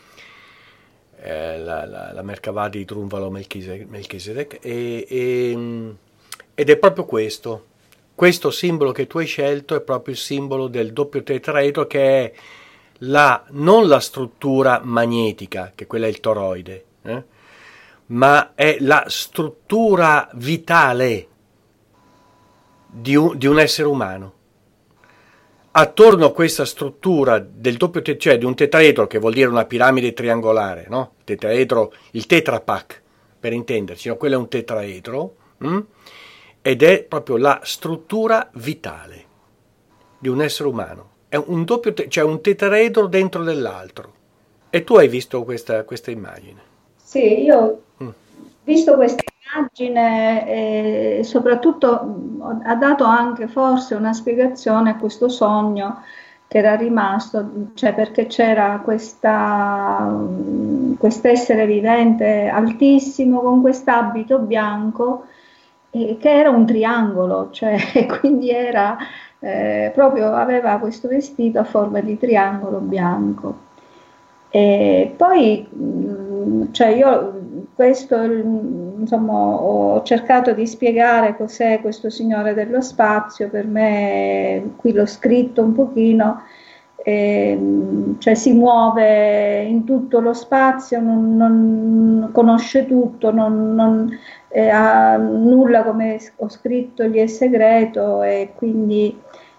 La, la, la Merkabah di Drunvalo Melchisedec, e, e, ed è proprio questo questo simbolo che tu hai scelto, è proprio il simbolo del doppio tetraedro, che è la, non la struttura magnetica, che quella è il toroide, eh? ma è la struttura vitale di un, di un essere umano. Attorno a questa struttura del doppio te- cioè di un tetraedro, che vuol dire una piramide triangolare, no? Tetraedro, il tetrapac, per intenderci, no? Quello è un tetraedro, mm? Ed è proprio la struttura vitale di un essere umano. È un doppio, te- cioè un tetraedro dentro dell'altro. E tu hai visto questa, questa immagine? Sì, io ho Mm. visto questa immagine e soprattutto mh, ha dato anche forse una spiegazione a questo sogno che era rimasto, cioè perché c'era questa, mh, quest'essere vivente altissimo con quest'abito bianco eh, che era un triangolo, cioè quindi era eh, proprio aveva questo vestito a forma di triangolo bianco. E poi, mh, cioè io questo, mh, insomma, ho cercato di spiegare cos'è questo Signore dello Spazio, per me, qui l'ho scritto un pochino, ehm, cioè si muove in tutto lo spazio, non, non conosce tutto, non, non eh, ha nulla, come ho scritto, gli è segreto e quindi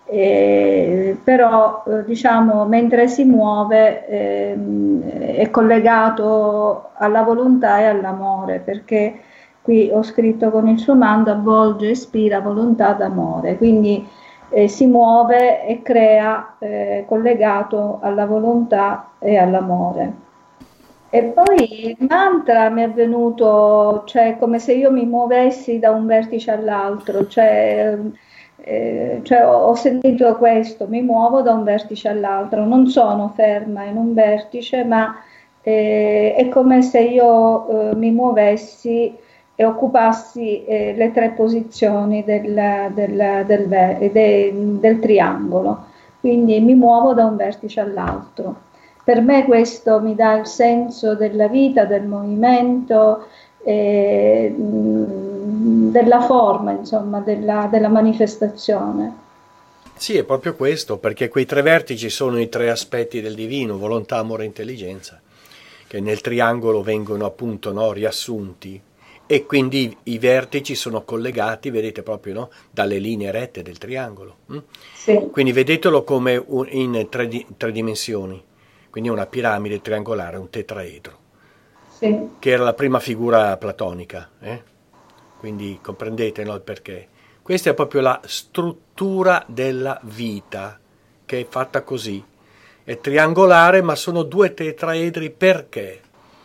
eh, però eh, diciamo mentre si muove ehm, è collegato alla volontà e all'amore, perché qui ho scritto con il suo manto avvolge e ispira volontà d'amore, quindi eh, si muove e crea eh, collegato alla volontà e all'amore. E poi il mantra mi è venuto, cioè come se io mi muovessi da un vertice all'altro, cioè, eh, cioè ho, ho sentito questo, mi muovo da un vertice all'altro, non sono ferma in un vertice, ma eh, è come se io eh, mi muovessi e occupassi eh, le tre posizioni del, del, del, del, del triangolo, quindi mi muovo da un vertice all'altro. Per me questo mi dà il senso della vita, del movimento, eh, della forma, insomma, della, della manifestazione. Sì, è proprio questo, perché quei tre vertici sono i tre aspetti del divino, volontà, amore e intelligenza, che nel triangolo vengono appunto, no, riassunti, e quindi i vertici sono collegati, vedete proprio, no, dalle linee rette del triangolo. Hm? Sì. Quindi vedetelo come un, in tre, di, tre dimensioni. Quindi è una piramide triangolare, un tetraedro, sì. che era la prima figura platonica, eh? Quindi comprendete, no, il perché. Questa è proprio la struttura della vita, che è fatta così. È triangolare, ma sono due tetraedri perché?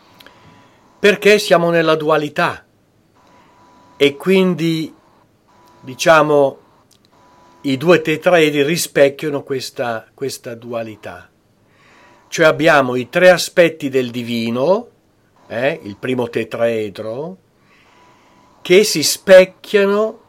Perché siamo nella dualità e quindi, diciamo, i due tetraedri rispecchiano questa, questa dualità. Cioè abbiamo i tre aspetti del divino, eh, il primo tetraedro, che si specchiano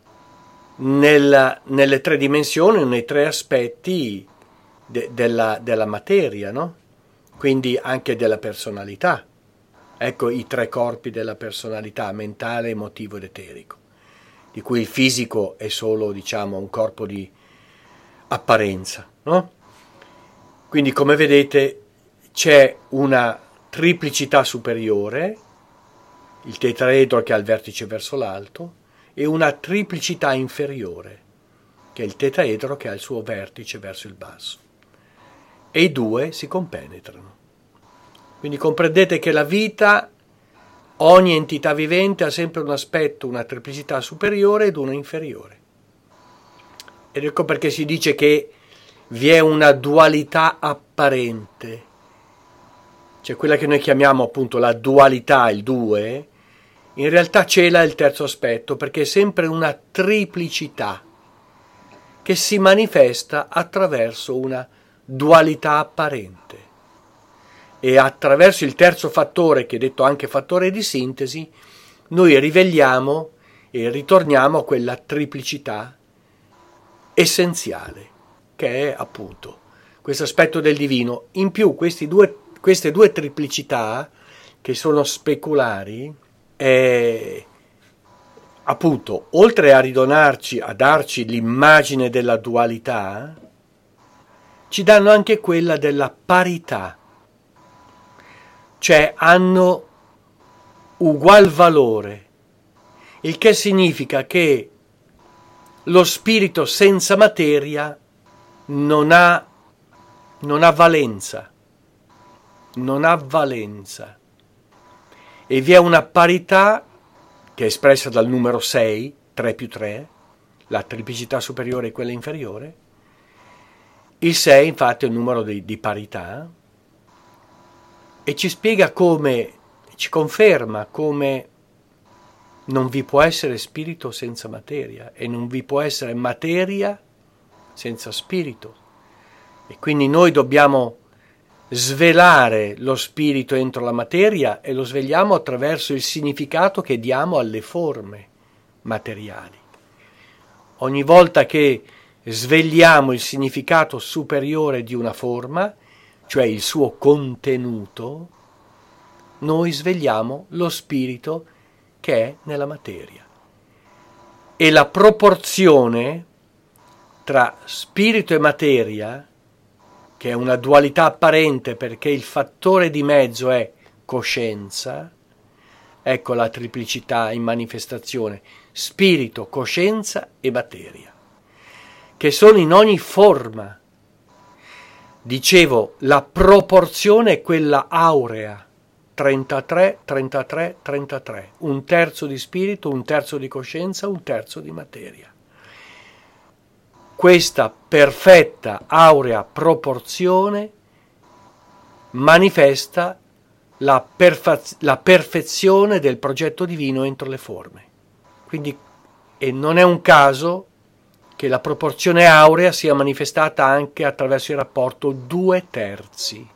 nella, nelle tre dimensioni, nei tre aspetti de, della, della materia, no? Quindi anche della personalità. Ecco i tre corpi della personalità, mentale, emotivo ed eterico, di cui il fisico è solo, diciamo, un corpo di apparenza, no? Quindi, come vedete, c'è una triplicità superiore, il tetraedro che ha il vertice verso l'alto, e una triplicità inferiore, che è il tetraedro che ha il suo vertice verso il basso. E i due si compenetrano. Quindi comprendete che la vita, ogni entità vivente ha sempre un aspetto, una triplicità superiore ed una inferiore. Ed ecco perché si dice che vi è una dualità apparente, cioè quella che noi chiamiamo appunto la dualità, il due, in realtà cela il terzo aspetto, perché è sempre una triplicità che si manifesta attraverso una dualità apparente. E attraverso il terzo fattore, che è detto anche fattore di sintesi, noi riveliamo e ritorniamo a quella triplicità essenziale, che è appunto questo aspetto del divino. In più questi due, queste due triplicità, che sono speculari, eh, appunto, oltre a ridonarci, a darci l'immagine della dualità, ci danno anche quella della parità, cioè hanno ugual valore, il che significa che lo spirito senza materia non ha, non ha valenza, non ha valenza, e vi è una parità che è espressa dal numero sei, tre più tre, la triplicità superiore e quella inferiore. Il sei infatti è un numero di, di parità e ci spiega come, ci conferma come non vi può essere spirito senza materia e non vi può essere materia senza spirito. E quindi noi dobbiamo svelare lo spirito entro la materia e lo svegliamo attraverso il significato che diamo alle forme materiali. Ogni volta che svegliamo il significato superiore di una forma, cioè il suo contenuto, noi svegliamo lo spirito che è nella materia. E la proporzione tra spirito e materia, che è una dualità apparente perché il fattore di mezzo è coscienza, ecco la triplicità in manifestazione, spirito, coscienza e materia, che sono in ogni forma. Dicevo, la proporzione è quella aurea, trentatré, trentatré, trentatré, un terzo di spirito, un terzo di coscienza, un terzo di materia. Questa perfetta aurea proporzione manifesta la, perfa- la perfezione del progetto divino entro le forme. Quindi, e non è un caso che la proporzione aurea sia manifestata anche attraverso il rapporto due terzi.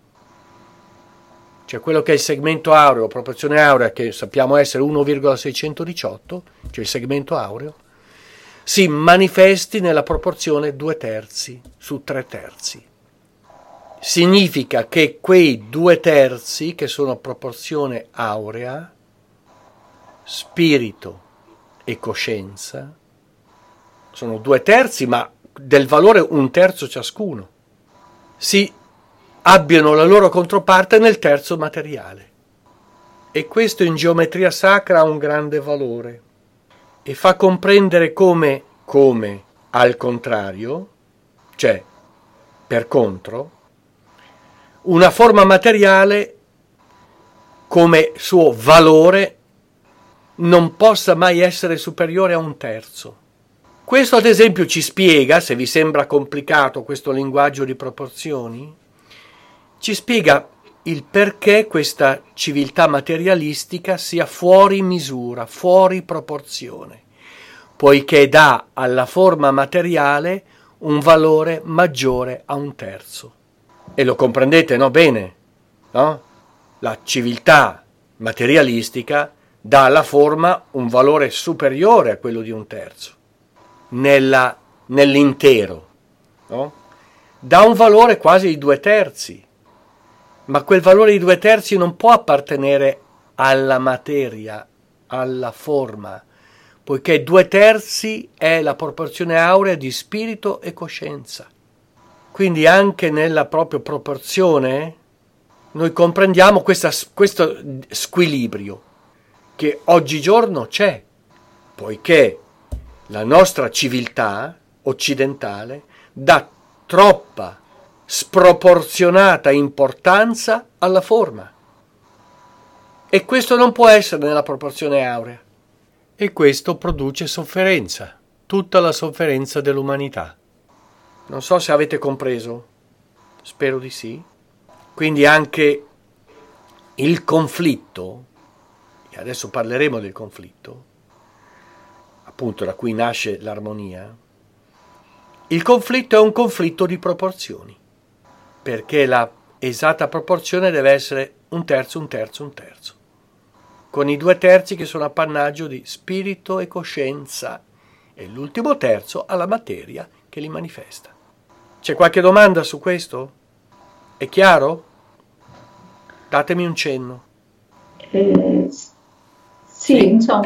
Cioè quello che è il segmento aureo, proporzione aurea, che sappiamo essere uno virgola seicentodiciotto, cioè il segmento aureo, si manifesti nella proporzione due terzi su tre terzi. Significa che quei due terzi, che sono proporzione aurea, spirito e coscienza, sono due terzi ma del valore un terzo ciascuno, si abbiano la loro controparte nel terzo materiale. E questo in geometria sacra ha un grande valore e fa comprendere come, come al contrario, cioè per contro, una forma materiale come suo valore non possa mai essere superiore a un terzo. Questo ad esempio ci spiega, se vi sembra complicato questo linguaggio di proporzioni, ci spiega il perché questa civiltà materialistica sia fuori misura, fuori proporzione, poiché dà alla forma materiale un valore maggiore a un terzo. E lo comprendete, no? Bene, no? La civiltà materialistica dà alla forma un valore superiore a quello di un terzo, nella, nell'intero, no? Dà un valore quasi di due terzi, ma quel valore di due terzi non può appartenere alla materia, alla forma, poiché due terzi è la proporzione aurea di spirito e coscienza. Quindi anche nella propria proporzione noi comprendiamo questa, questo squilibrio che oggigiorno c'è, poiché la nostra civiltà occidentale dà troppa sproporzionata importanza alla forma. E questo non può essere nella proporzione aurea. E questo produce sofferenza, tutta la sofferenza dell'umanità. Non so se avete compreso, spero di sì. Quindi anche il conflitto, e adesso parleremo del conflitto, appunto da cui nasce l'armonia, il conflitto è un conflitto di proporzioni, perché la esatta proporzione deve essere un terzo, un terzo, un terzo, con i due terzi che sono appannaggio di spirito e coscienza, e l'ultimo terzo alla materia che li manifesta. C'è qualche domanda su questo? È chiaro? Datemi un cenno. Eh, sì, sì, insomma,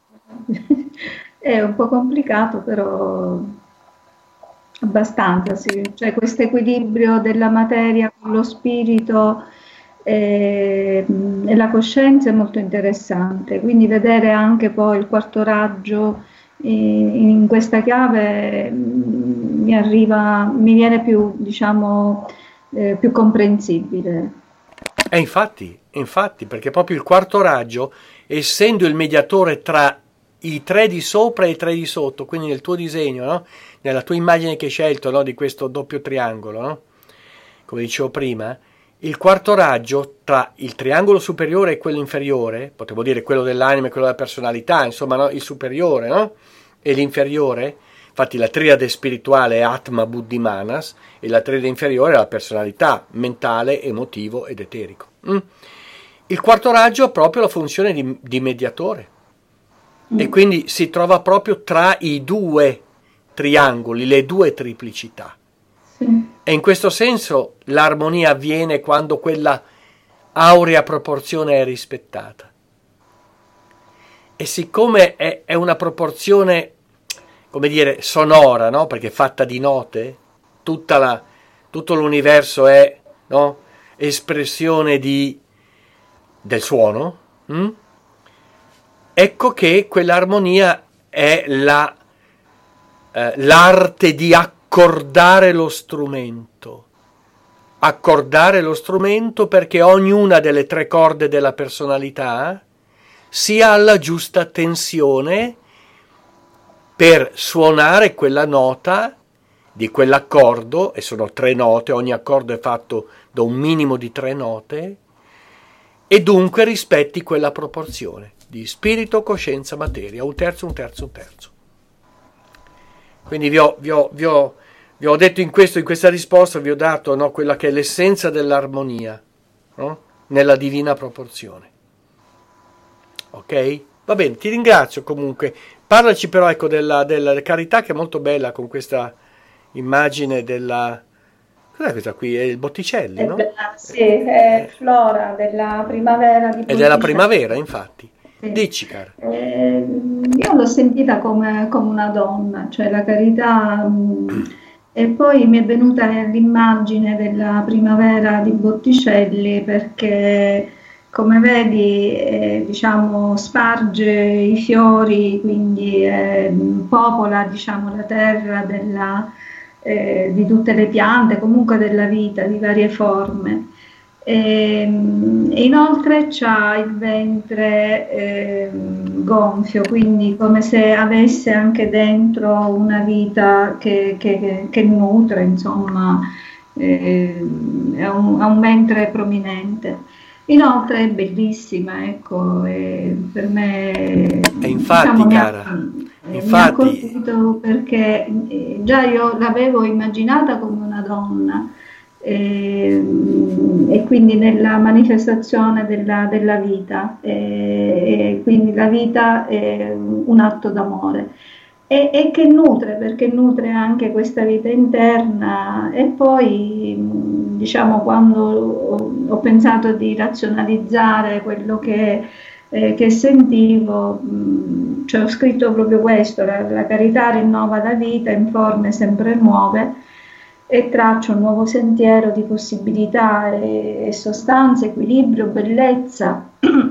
è un po' complicato, però abbastanza, sì. Cioè questo equilibrio della materia con lo spirito e, e la coscienza è molto interessante, quindi vedere anche poi il quarto raggio in, in questa chiave mi arriva, mi viene più, diciamo, eh, più comprensibile. E infatti, infatti, perché proprio il quarto raggio, essendo il mediatore tra i tre di sopra e i tre di sotto, quindi nel tuo disegno, no? Nella tua immagine che hai scelto, no? Di questo doppio triangolo, no? Come dicevo prima, il quarto raggio tra il triangolo superiore e quello inferiore, potevo dire quello dell'anima e quello della personalità, insomma, no? Il superiore, no? E l'inferiore, infatti la triade spirituale è Atma, Buddhi, Manas, e la triade inferiore è la personalità, mentale, emotivo ed eterico. Mm? Il quarto raggio ha proprio la funzione di, di mediatore, mm. e quindi si trova proprio tra i due triangoli, le due triplicità. Sì. E in questo senso l'armonia avviene quando quella aurea proporzione è rispettata. E siccome è, è una proporzione, come dire, sonora, no? Perché è fatta di note, tutta la, tutto l'universo è, no? Espressione di, del suono, hm? Ecco che quell'armonia è la, eh, l'arte di accordare lo strumento. Accordare lo strumento perché ognuna delle tre corde della personalità sia alla giusta tensione per suonare quella nota di quell'accordo, e sono tre note, ogni accordo è fatto da un minimo di tre note, e dunque rispetti quella proporzione di spirito, coscienza, materia, un terzo, un terzo, un terzo. Quindi vi ho, vi ho, vi ho, vi ho detto in questo, in questa risposta, vi ho dato, no, quella che è l'essenza dell'armonia, no? Nella divina proporzione. Ok? Va bene, ti ringrazio comunque. Parlaci però, ecco, della, della carità, che è molto bella, con questa immagine della... Cos'è questa qui? È il Botticelli, è no? Bella, sì, è Flora della primavera di Ed è la primavera, infatti. Sì. Dici, cara. Eh, io l'ho sentita come, come una donna, cioè la carità... Mh, e poi mi è venuta l'immagine della primavera di Botticelli perché... come vedi, eh, diciamo, sparge i fiori, quindi eh, popola, diciamo, la terra della, eh, di tutte le piante, comunque della vita, di varie forme. E, e inoltre c'ha il ventre eh, gonfio, quindi come se avesse anche dentro una vita che, che, che nutre, insomma, eh, ha un, ha un ventre prominente. Inoltre è bellissima, ecco, e per me, e infatti, diciamo, cara, mi ha, infatti... mi ha colpito perché già io l'avevo immaginata come una donna e, e quindi nella manifestazione della, della vita, e, e quindi la vita è un atto d'amore. E, e che nutre, perché nutre anche questa vita interna. E poi, diciamo, quando ho, ho pensato di razionalizzare quello che, eh, che sentivo, mh, cioè ho scritto proprio questo: la, la carità rinnova la vita in forme sempre nuove e traccia un nuovo sentiero di possibilità e, e sostanza, equilibrio, bellezza.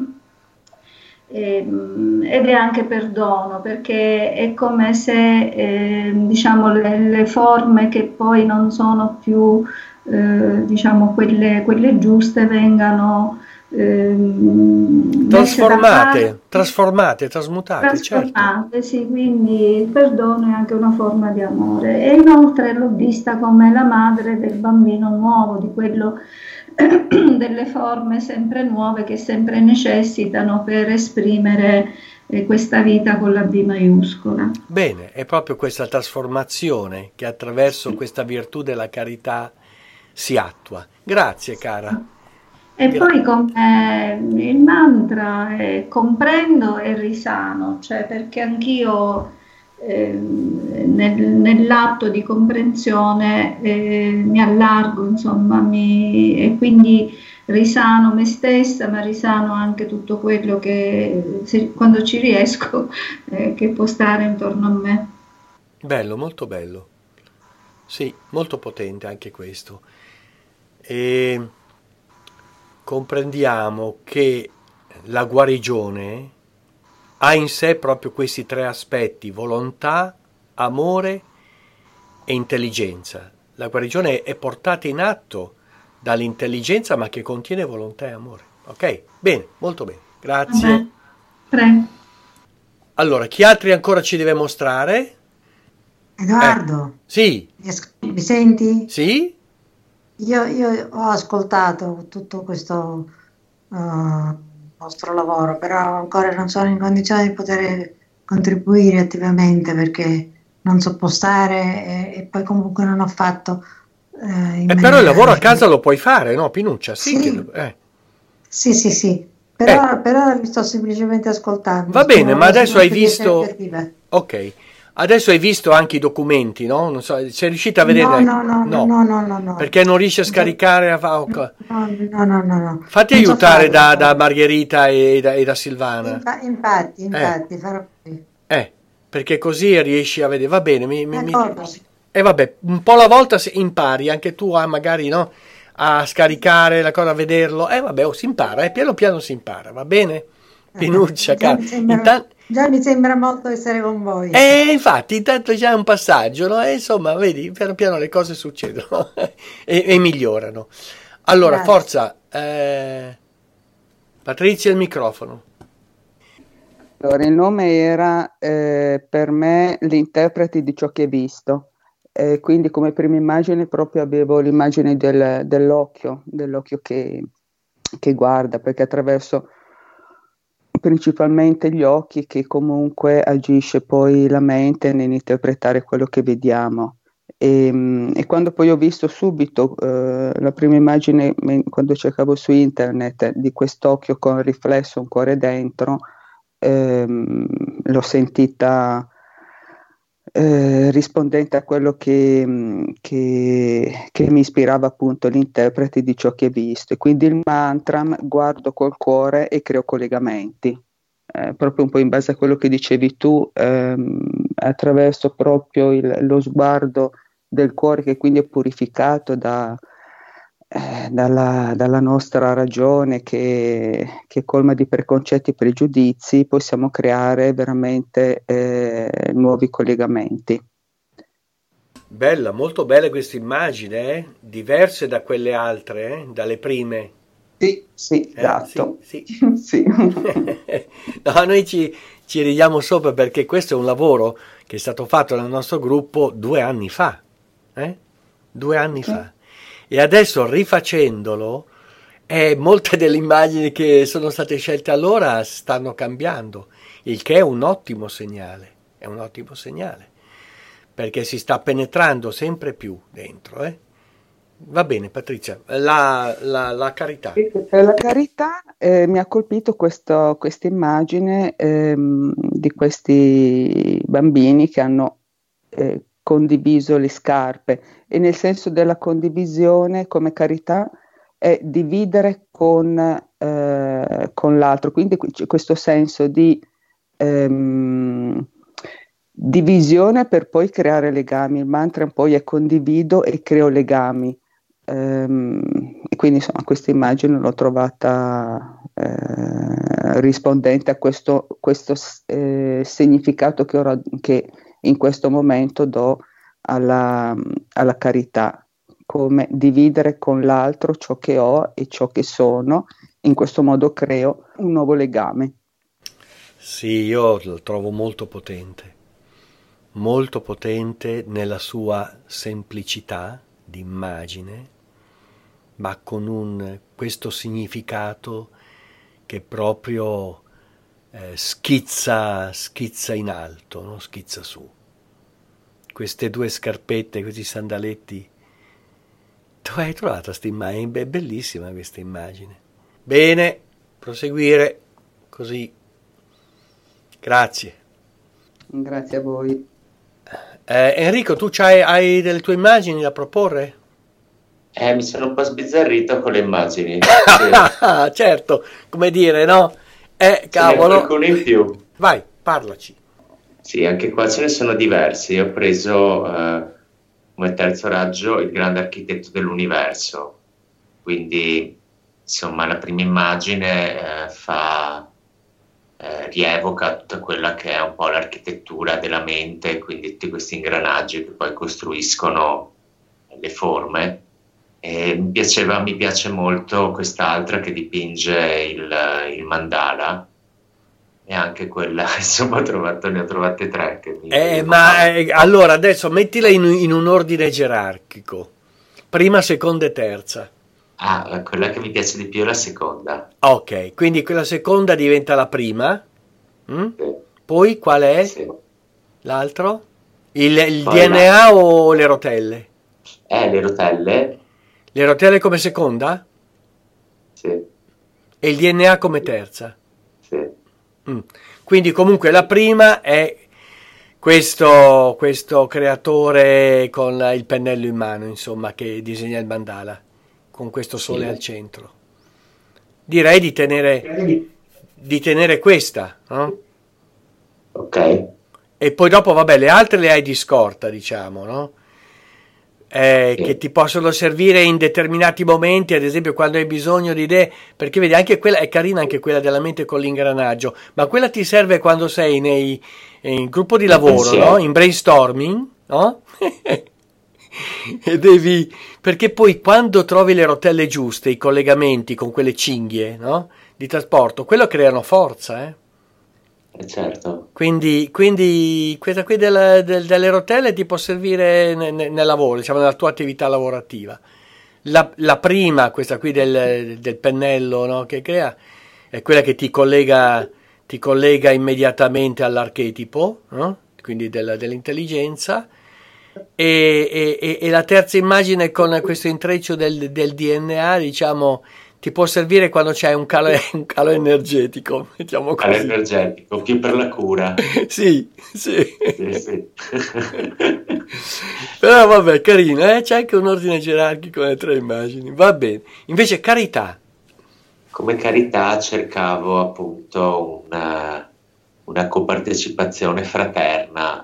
Ed è anche perdono, perché è come se eh, diciamo, le, le forme che poi non sono più eh, diciamo, quelle, quelle giuste vengano eh, trasformate, trasformate, trasmutate, trasformate, certo. Sì, quindi il perdono è anche una forma di amore. E inoltre l'ho vista come la madre del bambino nuovo, di quello delle forme sempre nuove che sempre necessitano per esprimere eh, questa vita con la B maiuscola. Bene, è proprio questa trasformazione che attraverso questa virtù della carità si attua. Grazie, cara. E Gra- poi come il mantra è comprendo e risano, cioè perché anch'io eh, nel, nell'atto di comprensione eh, mi allargo, insomma, mi, e quindi risano me stessa, ma risano anche tutto quello che, se, quando ci riesco, eh, che può stare intorno a me. Bello, molto bello. Sì, molto potente anche questo. E comprendiamo che la guarigione ha in sé proprio questi tre aspetti: volontà, amore e intelligenza. La guarigione è portata in atto dall'intelligenza, ma che contiene volontà e amore. Ok? Bene, molto bene. Grazie. Prego. Allora, chi altri ancora ci deve mostrare? Edoardo, Eh, sì, mi, as- mi senti? sì? Io, io ho ascoltato tutto questo eh, vostro lavoro, però ancora non sono in condizione di poter contribuire attivamente perché non so postare e, e poi comunque non ho fatto eh, in Eh, però il maniera... lavoro a casa lo puoi fare, no, Pinuccia? Sì, che Sì, lo- eh. sì, sì, sì, Eh, però, però li sto semplicemente ascoltando, va bene, ma sono, adesso sono hai esperienze visto... creative. Ok, adesso hai visto anche i documenti, no? Non so, sei riuscita a No, vedere? no, no, no, No, no, no, no, no. perché non riesci a Già- scaricare... a fa- ok. No, no, no, no, no. Fatti Non so aiutare farlo, da, da però. Margherita e da, e da Silvana. Infa- infatti, Eh, infatti, farò così. eh, perché così riesci a vedere. Va bene, mi, mi, mi- D'accordo. e vabbè, un po' alla volta se impari, anche tu a magari, no? A scaricare la cosa, a vederlo. E vabbè, oh, si impara, eh, piano piano si impara, va bene? Pinuccia, Già cara. mi sembra, Intanto... già mi sembra molto essere con voi. E infatti, intanto già è un passaggio, no? E insomma, vedi, piano piano le cose succedono e, e migliorano. Allora, Grazie. forza, eh, Patrizia, il microfono. Allora, il nome era eh, per me l'interprete di ciò che hai visto. Eh, quindi come prima immagine proprio avevo l'immagine del- dell'occhio, dell'occhio che, che guarda, perché attraverso principalmente gli occhi che comunque agisce poi la mente nell'interpretare quello che vediamo. E, mh, e quando poi ho visto subito eh, la prima immagine, me- quando cercavo su internet, di quest'occhio con riflesso un cuore dentro, ehm, l'ho sentita eh, rispondente a quello che, mh, che, che mi ispirava appunto l'interprete di ciò che hai visto. E quindi il mantra, guardo col cuore e creo collegamenti. Eh, proprio un po' in base a quello che dicevi tu, ehm, attraverso proprio il- lo sguardo del cuore che quindi è purificato da, eh, dalla, dalla nostra ragione che, che è colma di preconcetti e pregiudizi, possiamo creare veramente eh, nuovi collegamenti. Bella, molto bella questa immagine, eh? Diverse da quelle altre, eh? Dalle prime. Sì, sì, Eh, esatto. sì, Sì. No, noi ci, ci ridiamo sopra perché questo è un lavoro che è stato fatto nel nostro gruppo due anni fa, eh? Due anni fa. E adesso rifacendolo, eh, molte delle immagini che sono state scelte allora stanno cambiando, il che è un ottimo segnale, è un ottimo segnale, perché si sta penetrando sempre più dentro, eh? Va bene, Patrizia, la, la, la carità. Per la carità eh, mi ha colpito questa immagine ehm, di questi bambini che hanno eh, condiviso le scarpe, e nel senso della condivisione come carità è dividere con, eh, con l'altro, quindi c'è questo senso di ehm, divisione per poi creare legami. Il mantra poi è condivido e creo legami. Ehm, e quindi insomma questa immagine l'ho trovata eh, rispondente a questo, questo eh, significato che, ora, che in questo momento do alla, alla carità, come dividere con l'altro ciò che ho e ciò che sono. In questo modo creo un nuovo legame. Sì, io lo trovo molto potente, molto potente nella sua semplicità di immagine, ma con un, questo significato che proprio eh, schizza, schizza in alto, no? Schizza su. Queste due scarpette, questi sandaletti. Dove hai trovato questa immagine? È bellissima questa immagine. Bene, proseguire così. Grazie. Grazie a voi. Eh, Enrico, tu c'hai, hai delle tue immagini da proporre? Eh, mi sono un po' sbizzarrito con le immagini. Sì. Certo, come dire, no? Eh, Ce n'è cavolo. qualcuno in più. Vai, parlaci. Sì, anche qua ce ne sono diversi. Io ho preso eh, come terzo raggio il grande architetto dell'universo. Quindi, insomma, la prima immagine eh, fa, eh, rievoca tutta quella che è un po' l'architettura della mente, quindi tutti questi ingranaggi che poi costruiscono le forme. E mi piaceva, mi piace molto quest'altra che dipinge il, il mandala, e anche quella, insomma, ho trovato, ne ho trovate tre che mi Eh, ma eh, allora adesso mettila in, in un ordine gerarchico, prima, seconda e terza. Ah, quella che mi piace di più è la seconda. Ok, quindi quella seconda diventa la prima. Mm? Sì. Poi qual è Sì. l'altro? Il, il Poi D N A o le rotelle? Eh, le rotelle? Le rotelle come seconda Sì, e il D N A come terza. sì. Mm. Quindi comunque la prima è questo, questo creatore con il pennello in mano, insomma, che disegna il mandala con questo sole Sì. al centro. Direi di tenere, di tenere questa, no? Ok. E poi dopo, vabbè, le altre le hai di scorta, diciamo, no? Eh, Sì. Che ti possono servire in determinati momenti, ad esempio quando hai bisogno di idee, perché vedi, anche quella è carina, anche quella della mente con l'ingranaggio, ma quella ti serve quando sei nei, in gruppo di lavoro, Pensiero. no? In brainstorming, no? E devi, perché poi quando trovi le rotelle giuste, i collegamenti con quelle cinghie, no? Di trasporto, quello creano forza, eh? Eh, certo. Quindi, quindi questa qui della- del- delle rotelle ti può servire ne- ne- nel lavoro, diciamo nella tua attività lavorativa. La, la prima, questa qui del, del pennello, no, che crea, è quella che ti collega, ti collega immediatamente all'archetipo, no? Quindi della- dell'intelligenza. E, e- e- e la terza immagine con questo intreccio del, del D N A, diciamo, ti può servire quando c'è un calo, un calo energetico, mettiamo così. All'energetico, più per la cura. Sì, sì. Sì, sì. Però vabbè, carino, eh? C'è anche un ordine gerarchico nelle tre immagini, va bene. Invece carità, Come carità cercavo appunto una, una copartecipazione fraterna,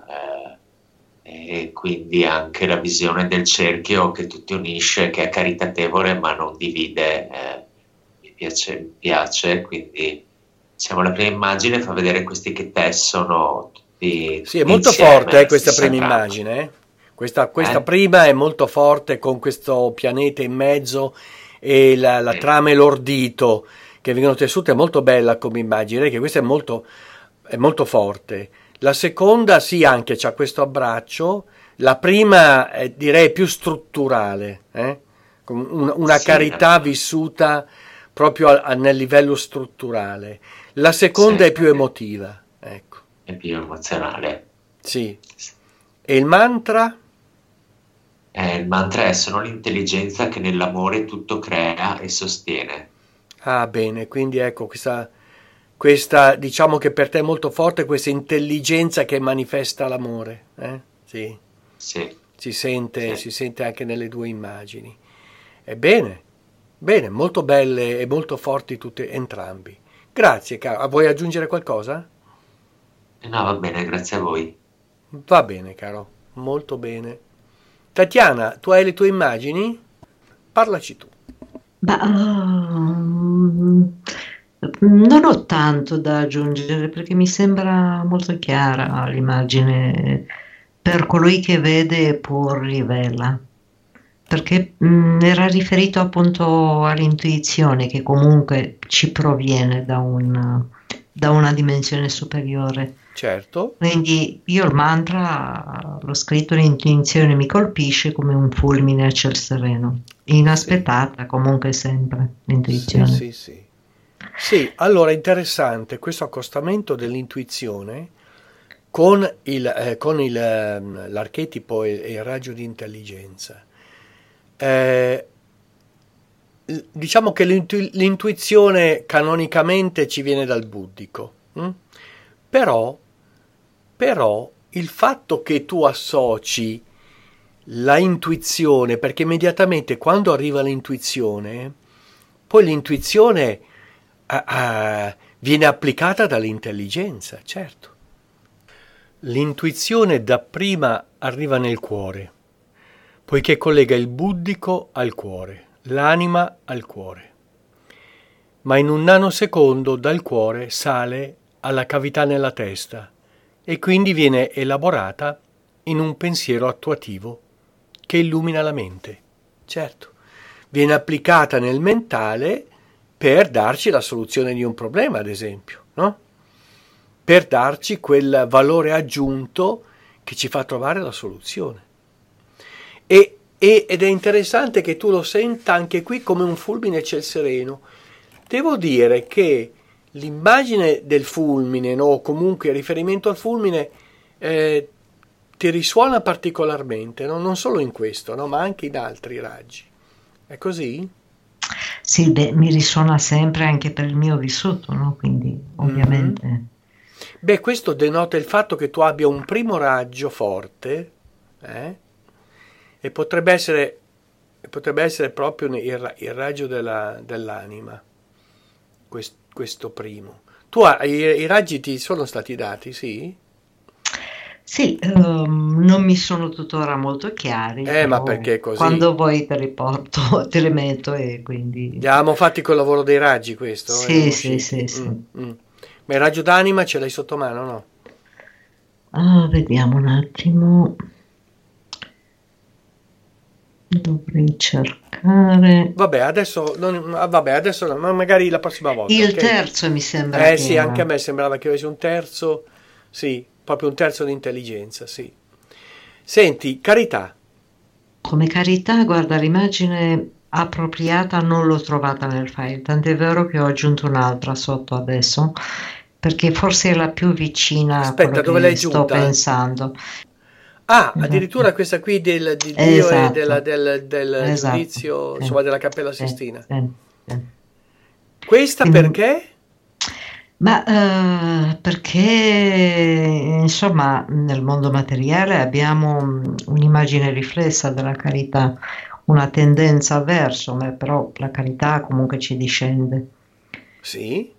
eh, e quindi anche la visione del cerchio che tutti unisce, che è caritatevole ma non divide, eh, mi piace, mi piace, quindi diciamo la prima immagine fa vedere questi che tessono tutti, sì, è tutti molto insieme, forte eh, la questa stessa prima trama. immagine, eh? Questa, questa Eh? prima è molto forte con questo pianeta in mezzo e la, la Sì. trama e l'ordito che vengono tessute, è molto bella come immagine, che questa è molto, è molto forte. La seconda sì, anche c'ha questo abbraccio, la prima è, direi più strutturale, eh? Con un- una Sì, carità eh. vissuta proprio a- a- nel livello strutturale. La seconda Sì. è più emotiva, ecco. È più emozionale. Sì. E il mantra? Eh, il mantra è: sono l'intelligenza che nell'amore tutto crea e sostiene. Ah, bene, quindi ecco questa, questa, diciamo che per te è molto forte questa intelligenza che manifesta l'amore, eh? Sì, Sì, si sente, sì. si sente anche nelle due immagini. Ebbene, bene, molto belle e molto forti tutte entrambi. Grazie, caro. Vuoi aggiungere qualcosa? No, va bene, grazie a voi. Va bene, caro, molto bene. Tatiana, tu hai le tue immagini? Parlaci tu. Ma, mm, non ho tanto da aggiungere perché mi sembra molto chiara l'immagine per colui che vede e può rivela. Perché mm, era riferito appunto all'intuizione che comunque ci proviene da un- da una dimensione superiore. Certo. Quindi io il mantra l'ho scritto, l'intuizione mi colpisce come un fulmine a ciel sereno, inaspettata comunque sempre Sì, l'intuizione. sì, sì. Sì, allora interessante questo accostamento dell'intuizione con il, eh, con il, ehm, l'archetipo e, e il raggio di intelligenza. Eh, l- diciamo che l'intu- l'intuizione canonicamente ci viene dal buddico, hm? Però, però il fatto che tu associ la intuizione, perché immediatamente quando arriva l'intuizione, poi l'intuizione ah, ah, viene applicata dall'intelligenza, certo. L'intuizione dapprima arriva nel cuore, poiché collega il buddico al cuore, l'anima al cuore. Ma in un nanosecondo dal cuore sale alla cavità nella testa e quindi viene elaborata in un pensiero attuativo che illumina la mente. Certo, viene applicata nel mentale per darci la soluzione di un problema, ad esempio, no? Per darci quel valore aggiunto che ci fa trovare la soluzione. E, e, ed è interessante che tu lo senta anche qui come un fulmine ciel sereno. Devo dire che l'immagine del fulmine, no, o comunque il riferimento al fulmine, eh, ti risuona particolarmente, no? Non solo in questo, no, ma anche in altri raggi. È così? Sì, beh, mi risuona sempre anche per il mio vissuto, no? Quindi ovviamente. Mm-hmm. Beh, questo denota il fatto che tu abbia un primo raggio forte, eh? E potrebbe essere, potrebbe essere proprio il, il raggio della, dell'anima, quest, questo primo. Tu hai, i, i raggi ti sono stati dati, sì? Sì, um, non mi sono tuttora molto chiari. Eh, ma perché così? Quando vuoi te li porto, te li metto e quindi... Abbiamo fatti col lavoro dei raggi questo? Sì, sì, sì, sì. Mm, mm. Ma il raggio d'anima ce l'hai sotto mano, no? Ah, vediamo un attimo. Dovrei cercare. Vabbè, adesso, non, vabbè, adesso no, ma magari la prossima volta. Il okay? terzo mi sembra. Eh che sì, era. anche a me sembrava che avessi un terzo, sì, proprio un terzo di intelligenza, sì. Senti, carità. Come carità, guarda, l'immagine appropriata non l'ho trovata nel file, tant'è vero che ho aggiunto un'altra sotto adesso, perché forse è la più vicina Aspetta, a quello dove che l'hai sto giunta? pensando. Ah, Esatto. Addirittura questa qui del, di Dio Esatto. e della, del, del Esatto. giudizio, Sì. insomma, della Cappella Sì, Sistina. sì, sì. Questa Quindi- perché? Ma eh, perché insomma nel mondo materiale abbiamo mm, un'immagine riflessa della carità, una tendenza verso, ma però la carità comunque ci discende. Sì,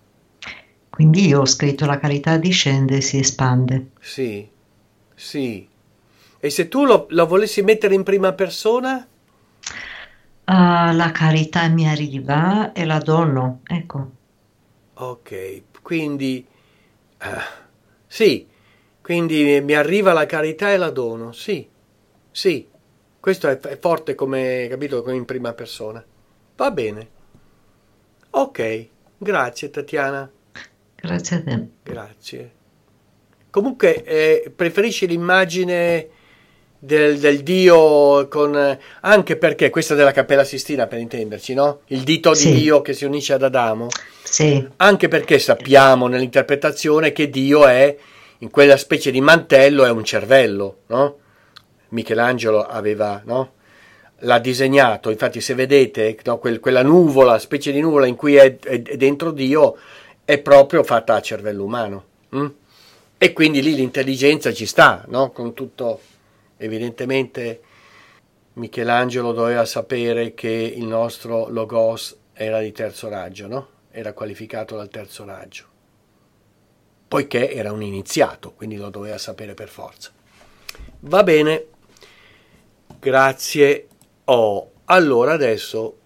Quindi io ho scritto la carità discende e si espande. sì, sì. E se tu lo, lo volessi mettere in prima persona? Ah, la carità mi arriva e la dono, ecco. Ok, quindi eh, sì, quindi mi arriva la carità e la dono, sì, sì, questo è, è forte come, capito, come in prima persona. Va bene. Ok, grazie Tatiana, Grazie a te. grazie. Comunque, eh, preferisci l'immagine del, del Dio con... anche perché questa della Cappella Sistina, per intenderci, no? Il dito Sì. di Dio che si unisce ad Adamo. Sì, Anche perché sappiamo nell'interpretazione che Dio è, in quella specie di mantello, è un cervello, no? Michelangelo aveva, no? L'ha disegnato, infatti se vedete, no, quel- quella nuvola, specie di nuvola in cui è, è- è dentro Dio, è proprio fatta a cervello umano. Mm? E quindi lì l'intelligenza ci sta, no? Con tutto, evidentemente Michelangelo doveva sapere che il nostro Logos era di terzo raggio, no? Era qualificato dal terzo raggio, poiché era un iniziato, quindi lo doveva sapere per forza. Va bene, grazie. Oh, allora adesso,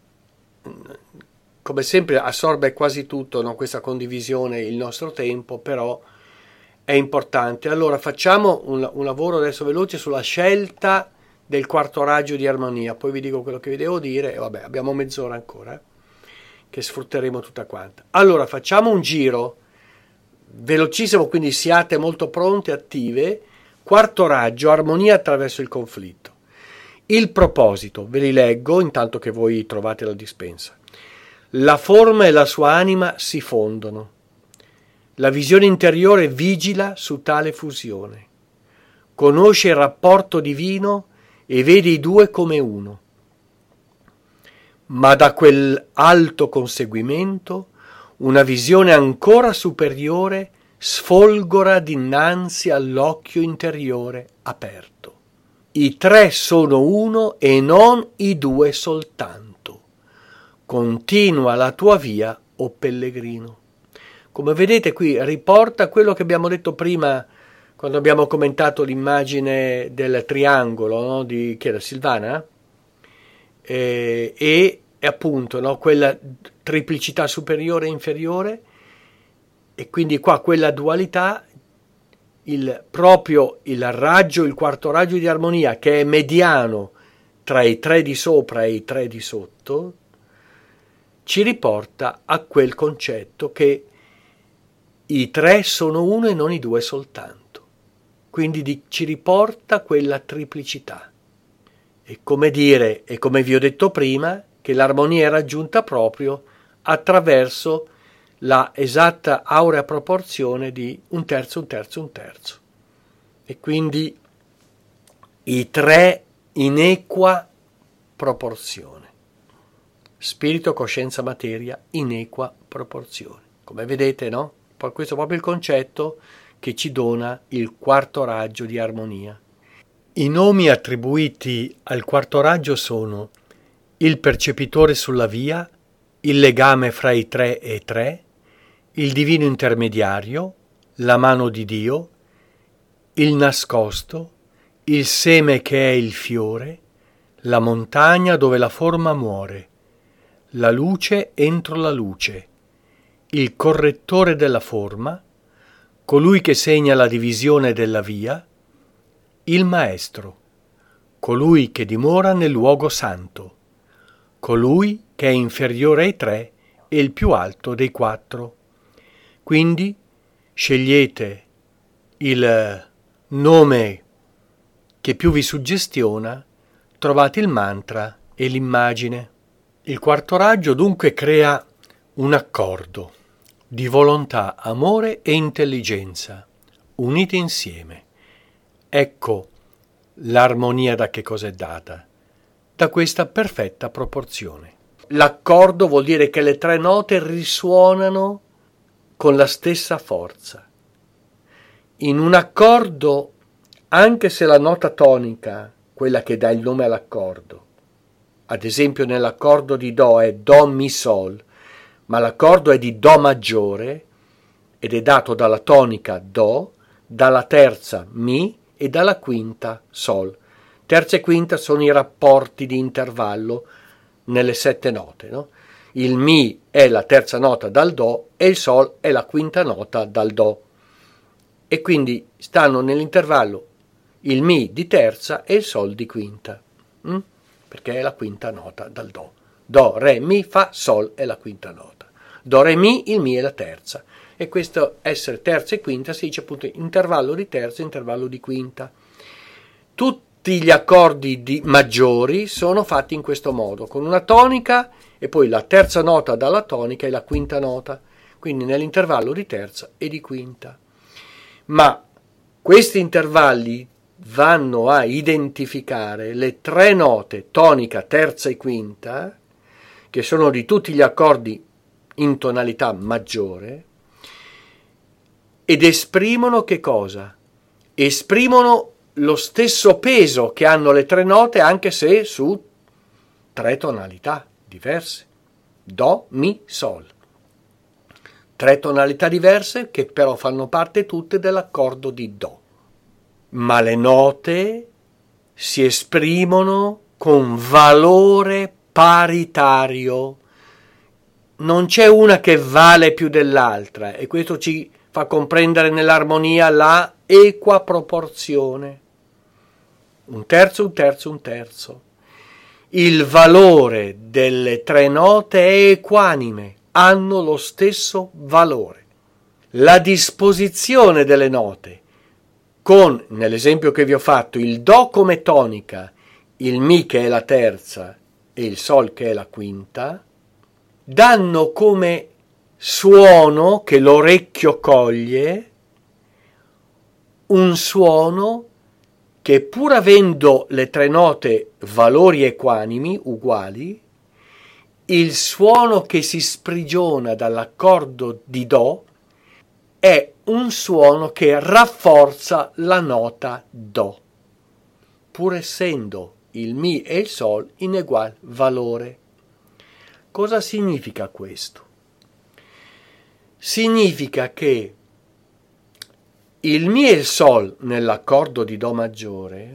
come sempre, assorbe quasi tutto, no? Questa condivisione, il nostro tempo, però è importante. Allora facciamo un, un lavoro adesso veloce sulla scelta del quarto raggio di armonia, poi vi dico quello che vi devo dire e vabbè, abbiamo mezz'ora ancora, eh, che sfrutteremo tutta quanta. Allora facciamo un giro velocissimo, quindi siate molto pronte, attive. Quarto raggio, armonia attraverso il conflitto. Il proposito, ve li leggo intanto che voi trovate la dispensa. La forma e la sua anima si fondono. La visione interiore vigila su tale fusione. Conosce il rapporto divino e vede i due come uno. Ma da quel alto conseguimento una visione ancora superiore sfolgora dinanzi all'occhio interiore aperto. I tre sono uno e non i due soltanto. Continua la tua via, o pellegrino. Come vedete qui riporta quello che abbiamo detto prima quando abbiamo commentato l'immagine del triangolo, no? Di chi era? Silvana? E, e, e appunto, no? Quella triplicità superiore e inferiore, e quindi qua quella dualità, il, proprio il raggio, il quarto raggio di armonia che è mediano tra i tre di sopra e i tre di sotto, ci riporta a quel concetto che i tre sono uno e non i due soltanto. Quindi di, ci riporta quella triplicità. È come dire, e come vi ho detto prima, che l'armonia è raggiunta proprio attraverso la esatta aurea proporzione di un terzo, un terzo, un terzo. E quindi i tre in equa proporzione. Spirito, coscienza, materia in equa proporzione. Come vedete, no? Questo è proprio il concetto che ci dona il quarto raggio di armonia. I nomi attribuiti al quarto raggio sono il percepitore sulla via, il legame fra i tre e tre, il divino intermediario, la mano di Dio, il nascosto, il seme che è il fiore, la montagna dove la forma muore, la luce entro la luce, il correttore della forma, colui che segna la divisione della via, il maestro, colui che dimora nel luogo santo, colui che è inferiore ai tre e il più alto dei quattro. Quindi scegliete il nome che più vi suggestiona, trovate il mantra e l'immagine. Il quarto raggio dunque crea un accordo di volontà, amore e intelligenza unite insieme. Ecco l'armonia da che cosa è data? Da questa perfetta proporzione. L'accordo vuol dire che le tre note risuonano con la stessa forza. In un accordo, anche se la nota tonica, quella che dà il nome all'accordo, ad esempio nell'accordo di Do è Do Mi Sol, ma l'accordo è di Do maggiore ed è dato dalla tonica Do, dalla terza Mi e dalla quinta Sol. Terza e quinta sono i rapporti di intervallo nelle sette note, no? Il Mi è la terza nota dal Do e il Sol è la quinta nota dal Do. E quindi stanno nell'intervallo il Mi di terza e il Sol di quinta, hm? Perché è la quinta nota dal Do. Do, Re, Mi, Fa, Sol è la quinta nota. Do, Re, Mi, il Mi è la terza. E questo essere terza e quinta si dice appunto intervallo di terza e intervallo di quinta. Tutti gli accordi di maggiori sono fatti in questo modo, con una tonica e poi la terza nota dalla tonica e la quinta nota, quindi nell'intervallo di terza e di quinta. Ma questi intervalli vanno a identificare le tre note tonica, terza e quinta, che sono di tutti gli accordi in tonalità maggiore, ed esprimono che cosa? Esprimono lo stesso peso che hanno le tre note, anche se su tre tonalità diverse. Do, Mi, Sol. Tre tonalità diverse che però fanno parte tutte dell'accordo di Do. Ma le note si esprimono con valore paritario. Non c'è una che vale più dell'altra e questo ci fa comprendere nell'armonia la equa proporzione. Un terzo, un terzo, un terzo. Il valore delle tre note è equanime, hanno lo stesso valore. La disposizione delle note con, nell'esempio che vi ho fatto, il Do come tonica, il Mi che è la terza e il Sol che è la quinta, danno come suono che l'orecchio coglie un suono che, pur avendo le tre note valori equanimi, uguali, il suono che si sprigiona dall'accordo di Do è un suono che rafforza la nota Do, pur essendo il Mi e il Sol in egual valore. Cosa significa questo? Significa che il Mi e il Sol nell'accordo di Do maggiore,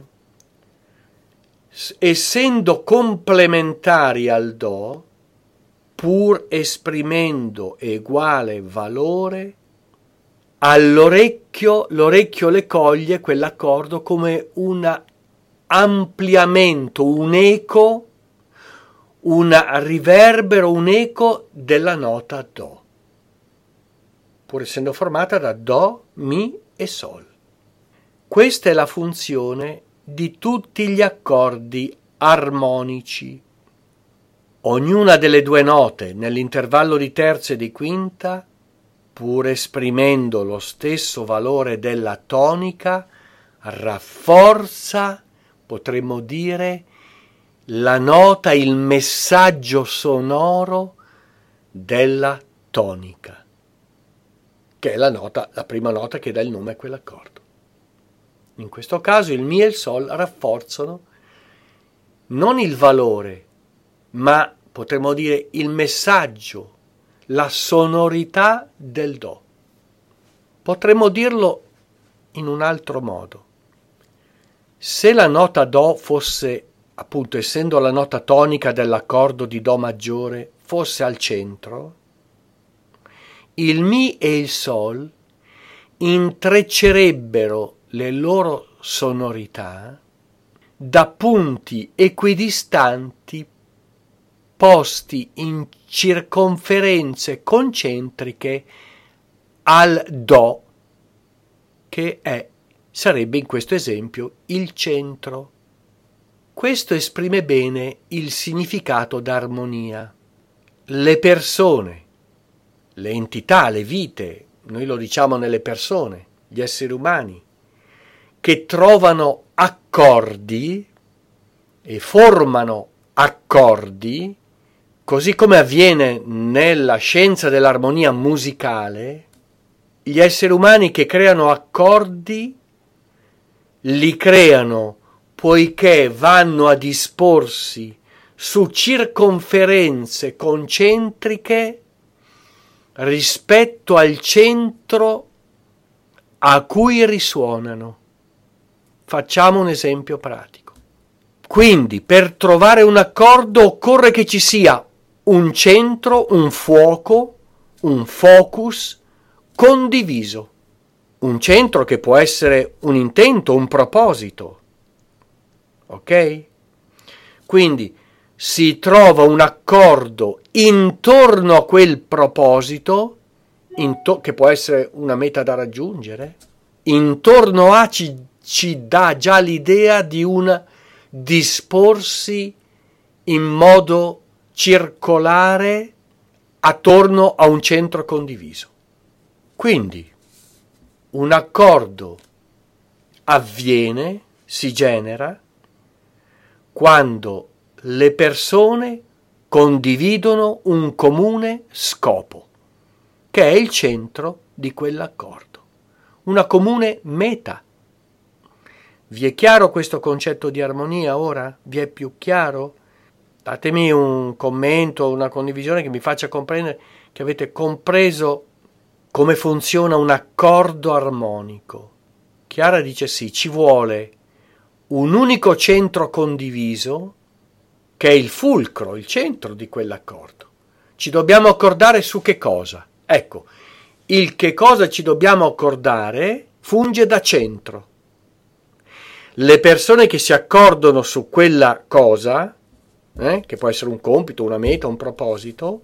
essendo complementari al Do, pur esprimendo eguale valore, all'orecchio l'orecchio le coglie quell'accordo come una ampliamento, un eco, un riverbero, un eco della nota Do, pur essendo formata da Do, Mi e Sol. Questa è la funzione di tutti gli accordi armonici. Ognuna delle due note nell'intervallo di terza e di quinta, pur esprimendo lo stesso valore della tonica, rafforza, potremmo dire, la nota, il messaggio sonoro della tonica, che è la nota, la prima nota che dà il nome a quell'accordo. In questo caso il Mi e il Sol rafforzano non il valore, ma potremmo dire il messaggio, la sonorità del Do. Potremmo dirlo in un altro modo. Se la nota Do fosse, appunto essendo la nota tonica dell'accordo di Do maggiore, fosse al centro, il Mi e il Sol intreccerebbero le loro sonorità da punti equidistanti posti in circonferenze concentriche al Do, che è, sarebbe in questo esempio il centro. Questo esprime bene il significato d'armonia. Le persone, le entità, le vite, noi lo diciamo nelle persone, gli esseri umani, che trovano accordi e formano accordi, così come avviene nella scienza dell'armonia musicale, gli esseri umani che creano accordi li creano poiché vanno a disporsi su circonferenze concentriche rispetto al centro a cui risuonano. Facciamo un esempio pratico. Quindi, per trovare un accordo occorre che ci sia un centro, un fuoco, un focus condiviso. Un centro che può essere un intento, un proposito. Ok? Quindi si trova un accordo intorno a quel proposito, into- che può essere una meta da raggiungere. Intorno a ci, ci dà già l'idea di un disporsi in modo circolare attorno a un centro condiviso. Quindi un accordo avviene, si genera, quando le persone condividono un comune scopo, che è il centro di quell'accordo, una comune meta. Vi è chiaro questo concetto di armonia ora? Vi è più chiaro? Datemi un commento, una condivisione che mi faccia comprendere che avete compreso come funziona un accordo armonico. Chiara dice sì, ci vuole un unico centro condiviso che è il fulcro, il centro di quell'accordo. Ci dobbiamo accordare su che cosa? Ecco, il che cosa ci dobbiamo accordare funge da centro. Le persone che si accordano su quella cosa, eh, che può essere un compito, una meta, un proposito,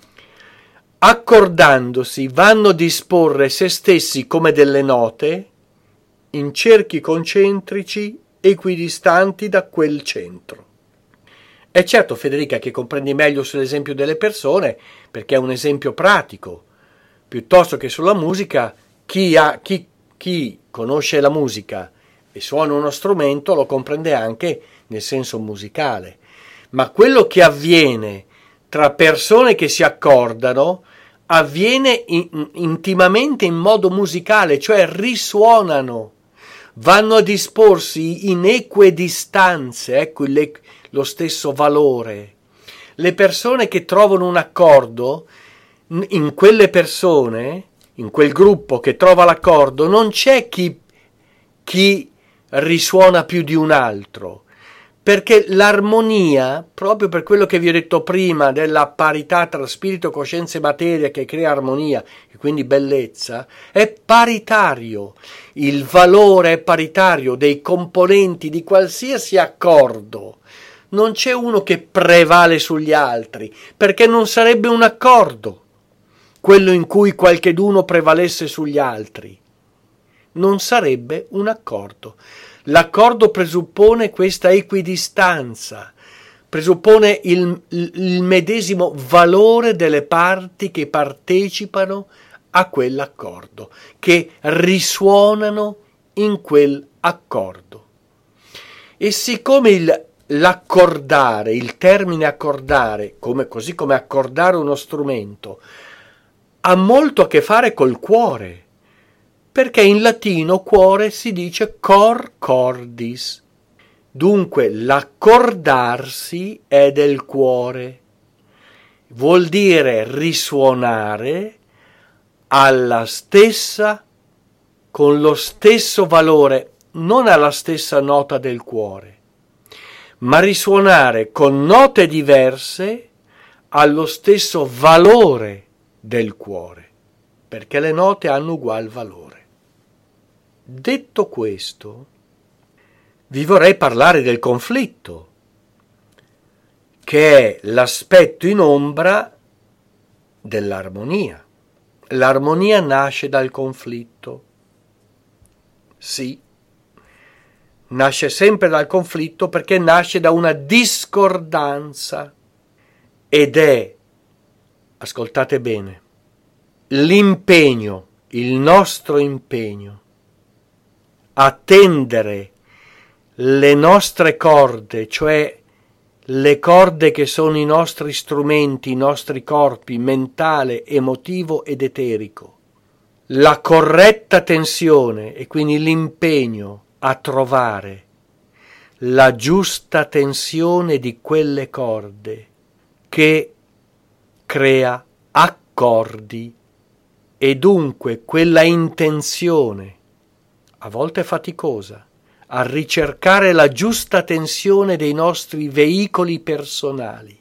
accordandosi vanno a disporre se stessi come delle note in cerchi concentrici equidistanti da quel centro. È certo, Federica, che comprendi meglio sull'esempio delle persone, perché è un esempio pratico, piuttosto che sulla musica. Chi, ha, chi, chi conosce la musica e suona uno strumento lo comprende anche nel senso musicale. Ma quello che avviene tra persone che si accordano avviene in, intimamente in modo musicale, cioè risuonano, vanno a disporsi in eque distanze, ecco il, lo stesso valore. Le persone che trovano un accordo, in quelle persone, in quel gruppo che trova l'accordo, non c'è chi, chi risuona più di un altro, perché l'armonia, proprio per quello che vi ho detto prima della parità tra spirito, coscienza e materia che crea armonia e quindi bellezza, è paritario. Il valore è paritario dei componenti di qualsiasi accordo. Non c'è uno che prevale sugli altri, perché non sarebbe un accordo quello in cui qualcheduno prevalesse sugli altri. Non sarebbe un accordo. L'accordo presuppone questa equidistanza, presuppone il, il medesimo valore delle parti che partecipano a quell'accordo, che risuonano in quell'accordo. E siccome il, l'accordare, il termine accordare, come, così come accordare uno strumento, ha molto a che fare col cuore, perché in latino cuore si dice cor cordis. Dunque l'accordarsi è del cuore. Vuol dire risuonare alla stessa, con lo stesso valore, non alla stessa nota del cuore, ma risuonare con note diverse allo stesso valore del cuore, perché le note hanno ugual valore. Detto questo, vi vorrei parlare del conflitto, che è l'aspetto in ombra dell'armonia. L'armonia nasce dal conflitto. Sì, nasce sempre dal conflitto perché nasce da una discordanza ed è, ascoltate bene, l'impegno, il nostro impegno a tendere le nostre corde, cioè le corde che sono i nostri strumenti, i nostri corpi, mentale, emotivo ed eterico, la corretta tensione e quindi l'impegno a trovare la giusta tensione di quelle corde che crea accordi e dunque quella intenzione, a volte faticosa, a ricercare la giusta tensione dei nostri veicoli personali,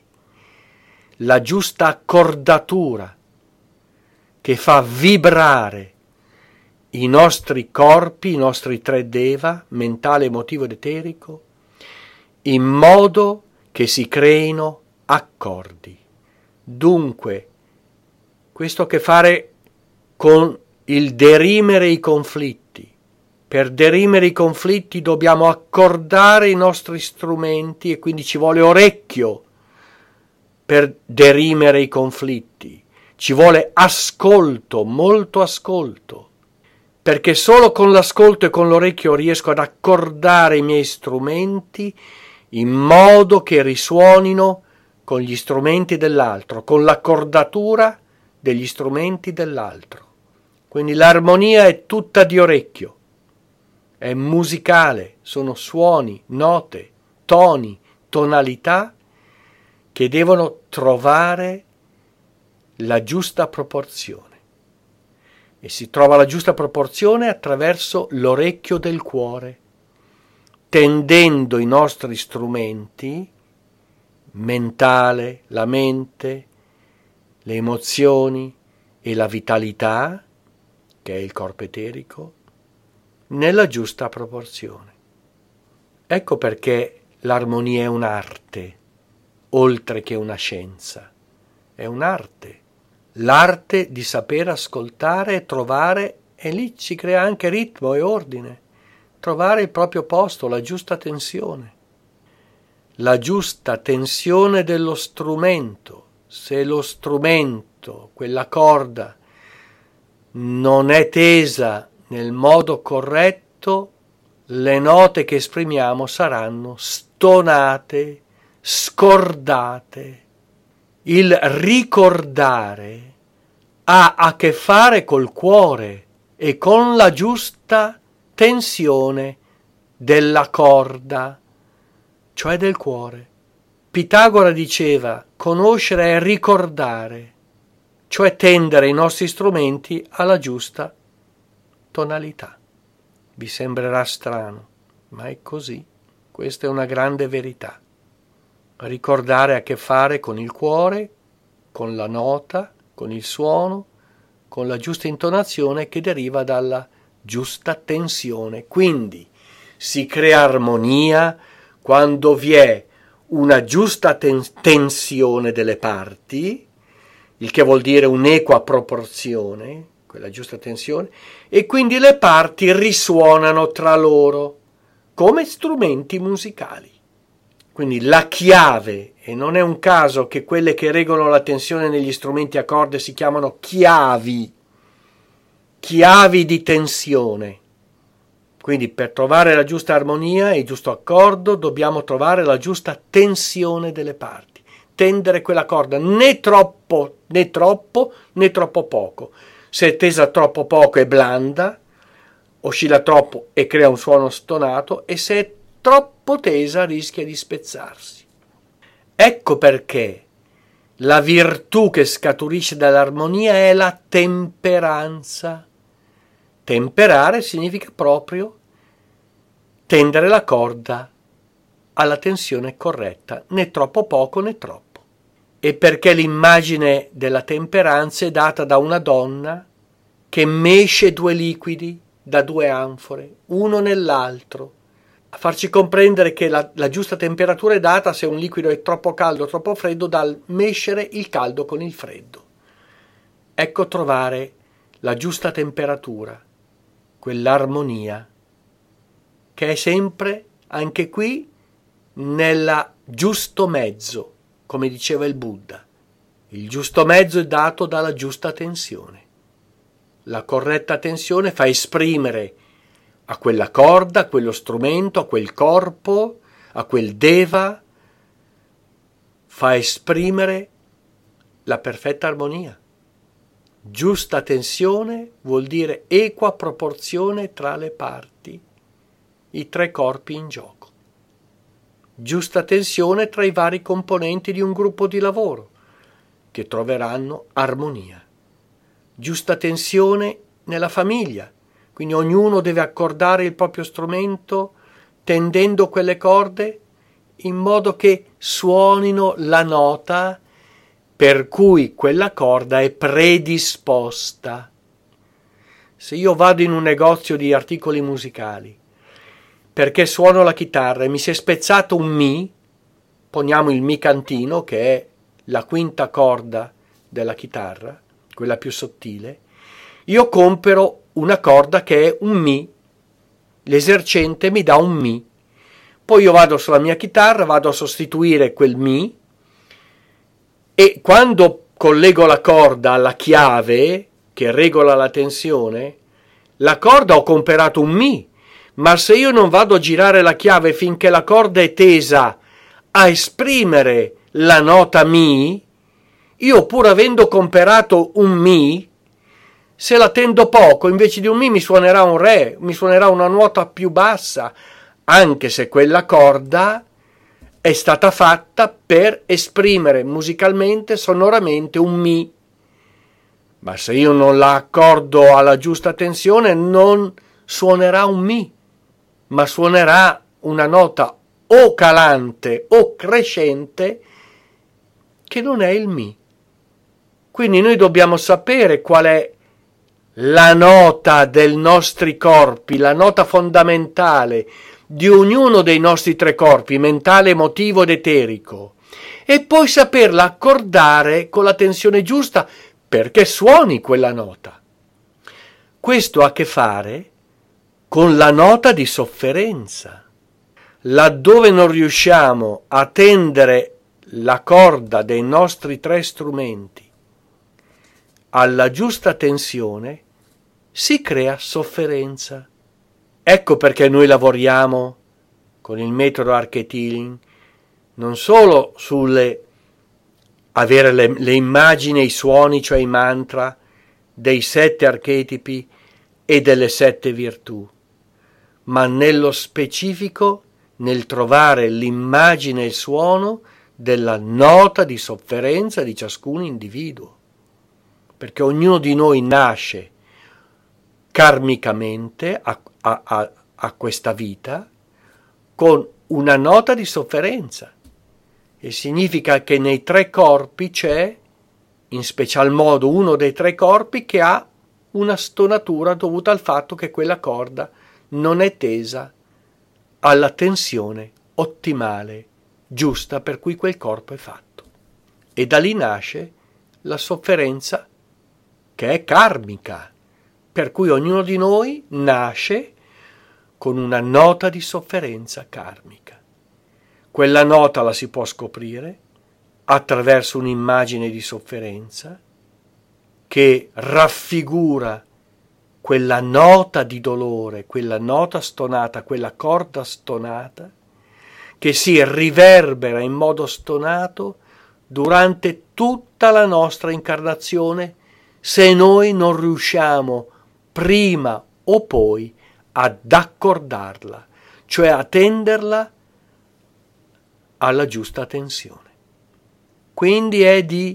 la giusta accordatura che fa vibrare i nostri corpi, i nostri tre deva, mentale, emotivo ed eterico, in modo che si creino accordi. Dunque, questo ha a che fare con il derimere i conflitti. Per derimere i conflitti dobbiamo accordare i nostri strumenti e quindi ci vuole orecchio per derimere i conflitti. Ci vuole ascolto, molto ascolto, perché solo con l'ascolto e con l'orecchio riesco ad accordare i miei strumenti in modo che risuonino con gli strumenti dell'altro, con l'accordatura degli strumenti dell'altro. Quindi l'armonia è tutta di orecchio. È musicale, sono suoni, note, toni, tonalità che devono trovare la giusta proporzione. E si trova la giusta proporzione attraverso l'orecchio del cuore, tendendo i nostri strumenti, mentale, la mente, le emozioni e la vitalità, che è il corpo eterico, nella giusta proporzione. Ecco perché l'armonia è un'arte, oltre che una scienza. È un'arte, l'arte di saper ascoltare e trovare, e lì si crea anche ritmo e ordine, trovare il proprio posto, la giusta tensione. La giusta tensione dello strumento. Se lo strumento, quella corda, non è tesa nel modo corretto, le note che esprimiamo saranno stonate, scordate. Il ricordare ha a che fare col cuore e con la giusta tensione della corda, cioè del cuore. Pitagora diceva: conoscere è ricordare, cioè tendere i nostri strumenti alla giusta tonalità. Vi sembrerà strano, ma è così. Questa è una grande verità. Ricordare a che fare con il cuore, con la nota, con il suono, con la giusta intonazione che deriva dalla giusta tensione. Quindi si crea armonia quando vi è una giusta ten- tensione delle parti, il che vuol dire un'equa proporzione, quella giusta tensione, e quindi le parti risuonano tra loro come strumenti musicali. Quindi la chiave, e non è un caso che quelle che regolano la tensione negli strumenti a corde si chiamano chiavi, chiavi di tensione. Quindi per trovare la giusta armonia e il giusto accordo dobbiamo trovare la giusta tensione delle parti, tendere quella corda né troppo né troppo né troppo poco. Se è tesa troppo poco è blanda, oscilla troppo e crea un suono stonato, e se è troppo tesa rischia di spezzarsi. Ecco perché la virtù che scaturisce dall'armonia è la temperanza. Temperare significa proprio tendere la corda alla tensione corretta, né troppo poco né troppo. E perché l'immagine della temperanza è data da una donna che mesce due liquidi da due anfore, uno nell'altro, a farci comprendere che la, la giusta temperatura è data se un liquido è troppo caldo o troppo freddo dal mescere il caldo con il freddo. Ecco trovare la giusta temperatura, quell'armonia, che è sempre, anche qui, nella giusto mezzo, come diceva il Buddha. Il giusto mezzo è dato dalla giusta tensione. La corretta tensione fa esprimere a quella corda, a quello strumento, a quel corpo, a quel deva, fa esprimere la perfetta armonia. Giusta tensione vuol dire equa proporzione tra le parti, i tre corpi in gioco. Giusta tensione tra i vari componenti di un gruppo di lavoro, che troveranno armonia. Giusta tensione nella famiglia, quindi ognuno deve accordare il proprio strumento tendendo quelle corde in modo che suonino la nota per cui quella corda è predisposta. Se io vado in un negozio di articoli musicali perché suono la chitarra e mi si è spezzato un mi, poniamo il mi cantino che è la quinta corda della chitarra, quella più sottile, io compro una corda che è un mi, l'esercente mi dà un mi, poi io vado sulla mia chitarra, vado a sostituire quel mi e quando collego la corda alla chiave che regola la tensione, la corda ho comperato un mi, ma se io non vado a girare la chiave finché la corda è tesa a esprimere la nota mi, io pur avendo comperato un mi, se la tendo poco, invece di un mi mi suonerà un re, mi suonerà una nota più bassa, anche se quella corda è stata fatta per esprimere musicalmente, sonoramente un mi. Ma se io non la accordo alla giusta tensione, non suonerà un mi, ma suonerà una nota o calante o crescente che non è il mi. Quindi noi dobbiamo sapere qual è la nota dei nostri corpi, la nota fondamentale di ognuno dei nostri tre corpi, mentale, emotivo ed eterico, e poi saperla accordare con la tensione giusta perché suoni quella nota. Questo ha a che fare con la nota di sofferenza. Laddove non riusciamo a tendere la corda dei nostri tre strumenti alla giusta tensione, si crea sofferenza. Ecco perché noi lavoriamo con il metodo Archetyling non solo sulle avere le, le immagini, i suoni, cioè i mantra dei sette archetipi e delle sette virtù, ma nello specifico nel trovare l'immagine e il suono della nota di sofferenza di ciascun individuo, perché ognuno di noi nasce karmicamente a, a, a, a questa vita con una nota di sofferenza, e significa che nei tre corpi c'è, in special modo, uno dei tre corpi che ha una stonatura dovuta al fatto che quella corda non è tesa alla tensione ottimale, giusta, per cui quel corpo è fatto. E da lì nasce la sofferenza, che è karmica, per cui ognuno di noi nasce con una nota di sofferenza karmica. Quella nota la si può scoprire attraverso un'immagine di sofferenza che raffigura quella nota di dolore, quella nota stonata, quella corda stonata, che si riverbera in modo stonato durante tutta la nostra incarnazione, se noi non riusciamo prima o poi ad accordarla, cioè a tenderla alla giusta tensione. Quindi è di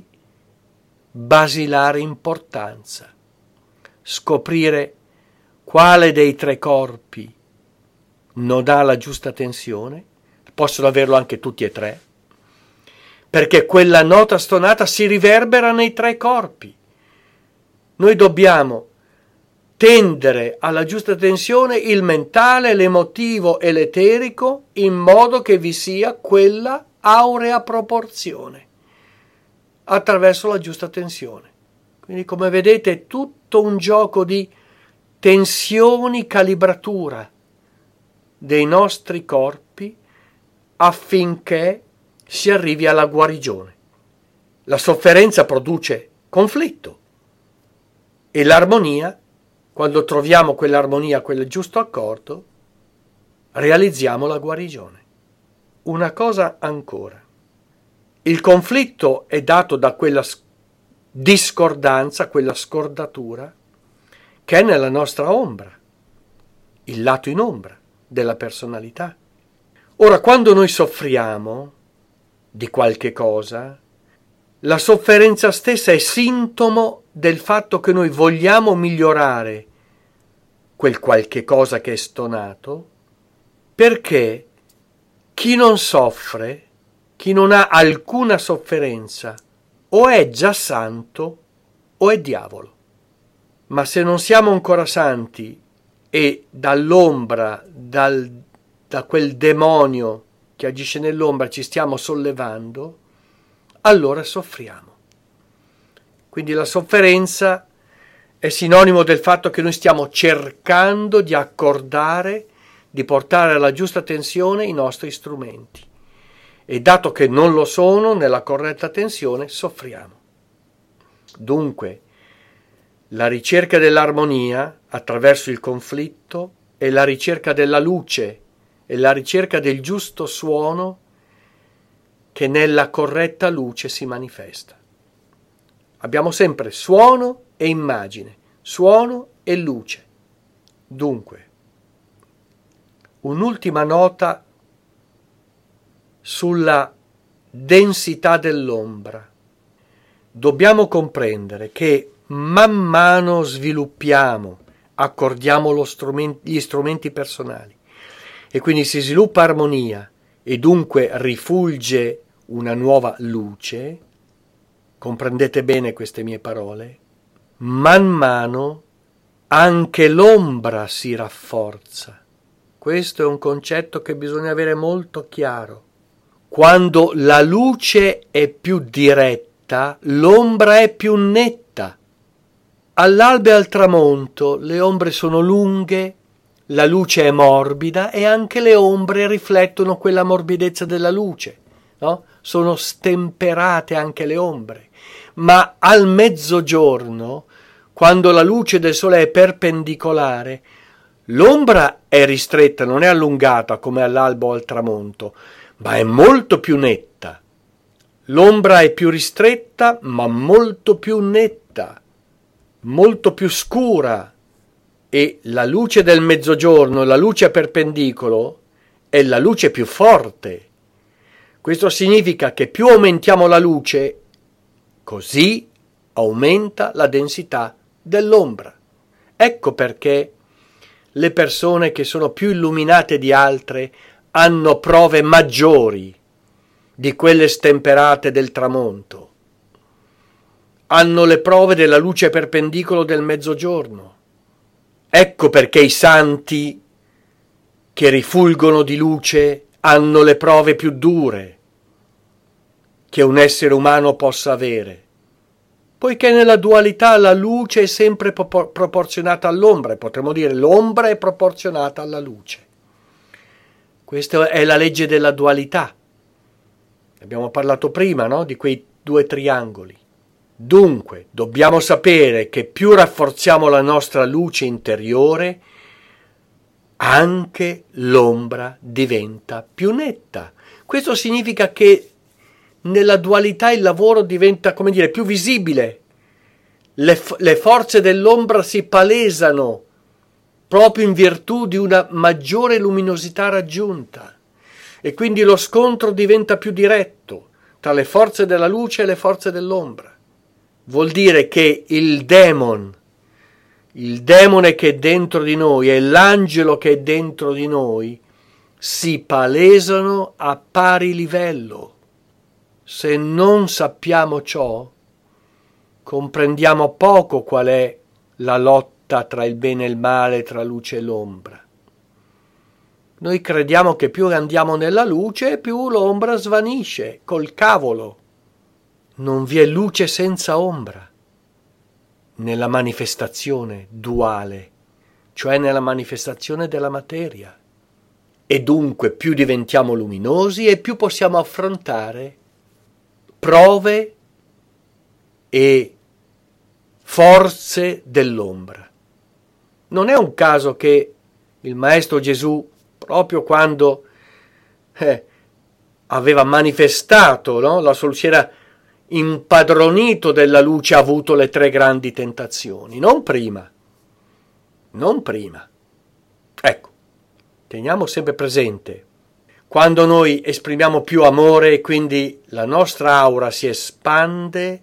basilare importanza scoprire quale dei tre corpi non ha la giusta tensione. Possono averlo anche tutti e tre, perché quella nota stonata si riverbera nei tre corpi. Noi dobbiamo tendere alla giusta tensione il mentale, l'emotivo e l'eterico, in modo che vi sia quella aurea proporzione attraverso la giusta tensione. Quindi, come vedete, è tutto un gioco di tensioni, calibratura dei nostri corpi affinché si arrivi alla guarigione. La sofferenza produce conflitto e l'armonia, quando troviamo quell'armonia, quel giusto accordo, realizziamo la guarigione. Una cosa ancora. Il conflitto è dato da quella discordanza, quella scordatura che è nella nostra ombra, il lato in ombra della personalità. Ora, quando noi soffriamo di qualche cosa, la sofferenza stessa è sintomo del fatto che noi vogliamo migliorare quel qualche cosa che è stonato, perché chi non soffre, chi non ha alcuna sofferenza, o è già santo o è diavolo. Ma se non siamo ancora santi e dall'ombra, dal, da quel demonio che agisce nell'ombra ci stiamo sollevando, allora soffriamo. Quindi la sofferenza è sinonimo del fatto che noi stiamo cercando di accordare, di portare alla giusta tensione i nostri strumenti. E dato che non lo sono nella corretta tensione, soffriamo. Dunque, la ricerca dell'armonia attraverso il conflitto è la ricerca della luce, è la ricerca del giusto suono che nella corretta luce si manifesta. Abbiamo sempre suono e immagine, suono e luce. Dunque, un'ultima nota sulla densità dell'ombra. Dobbiamo comprendere che man mano sviluppiamo, accordiamo lo strument- gli strumenti personali e quindi si sviluppa armonia e dunque rifulge una nuova luce, comprendete bene queste mie parole, man mano anche l'ombra si rafforza. Questo è un concetto che bisogna avere molto chiaro. Quando la luce è più diretta, l'ombra è più netta. All'alba e al tramonto le ombre sono lunghe, la luce è morbida e anche le ombre riflettono quella morbidezza della luce, no? Sono stemperate anche le ombre. Ma al mezzogiorno, quando la luce del sole è perpendicolare, l'ombra è ristretta, non è allungata come all'alba o al tramonto, ma è molto più netta. L'ombra è più ristretta, ma molto più netta, molto più scura, e la luce del mezzogiorno, la luce a perpendicolo, è la luce più forte. Questo significa che più aumentiamo la luce, così aumenta la densità dell'ombra. Ecco perché le persone che sono più illuminate di altre hanno prove maggiori di quelle stemperate del tramonto. Hanno le prove della luce perpendicolo del mezzogiorno. Ecco perché i santi che rifulgono di luce hanno le prove più dure che un essere umano possa avere, poiché nella dualità la luce è sempre propor- proporzionata all'ombra, e potremmo dire l'ombra è proporzionata alla luce. Questa è la legge della dualità. Abbiamo parlato prima, no? Di quei due triangoli. Dunque, dobbiamo sapere che più rafforziamo la nostra luce interiore, anche l'ombra diventa più netta. Questo significa che nella dualità il lavoro diventa, come dire, più visibile. Le, le forze dell'ombra si palesano proprio in virtù di una maggiore luminosità raggiunta, e quindi lo scontro diventa più diretto tra le forze della luce e le forze dell'ombra. Vuol dire che il demon, il demone che è dentro di noi e l'angelo che è dentro di noi si palesano a pari livello. Se non sappiamo ciò, comprendiamo poco qual è la lotta tra il bene e il male, tra luce e l'ombra. Noi crediamo che più andiamo nella luce, più l'ombra svanisce, col cavolo. Non vi è luce senza ombra nella manifestazione duale, cioè nella manifestazione della materia. E dunque più diventiamo luminosi e più possiamo affrontare prove e forze dell'ombra. Non è un caso che il Maestro Gesù, proprio quando eh, aveva manifestato, no, la soluzione, impadronito della luce, ha avuto le tre grandi tentazioni, non prima, non prima. Ecco, teniamo sempre presente, quando noi esprimiamo più amore e quindi la nostra aura si espande,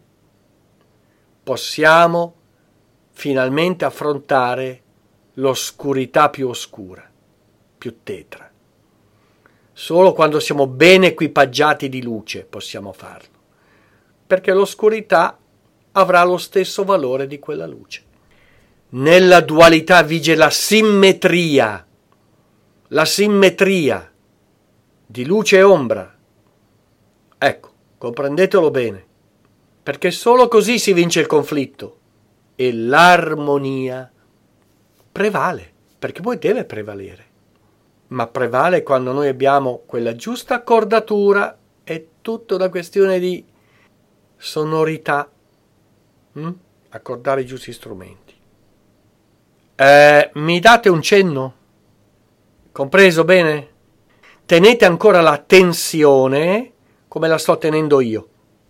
possiamo finalmente affrontare l'oscurità più oscura, più tetra. Solo quando siamo ben equipaggiati di luce possiamo farlo, perché l'oscurità avrà lo stesso valore di quella luce. Nella dualità vige la simmetria, la simmetria di luce e ombra. Ecco, comprendetelo bene, perché solo così si vince il conflitto e l'armonia prevale, perché poi deve prevalere, ma prevale quando noi abbiamo quella giusta accordatura. È tutta una questione di sonorità, hm? Accordare i giusti strumenti. Eh, mi date un cenno? Compreso bene? Tenete ancora la tensione come la sto tenendo io.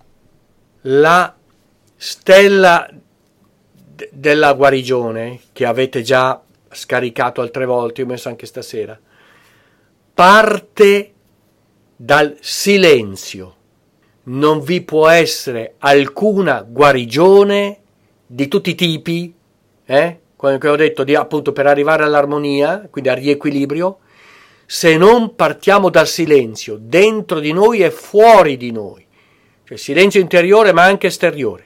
La stella d- della guarigione, che avete già scaricato altre volte, io ho messo anche stasera, parte dal silenzio. Non vi può essere alcuna guarigione di tutti i tipi, eh? Come ho detto, di, appunto, per arrivare all'armonia, quindi al riequilibrio, se non partiamo dal silenzio dentro di noi e fuori di noi, cioè silenzio interiore ma anche esteriore,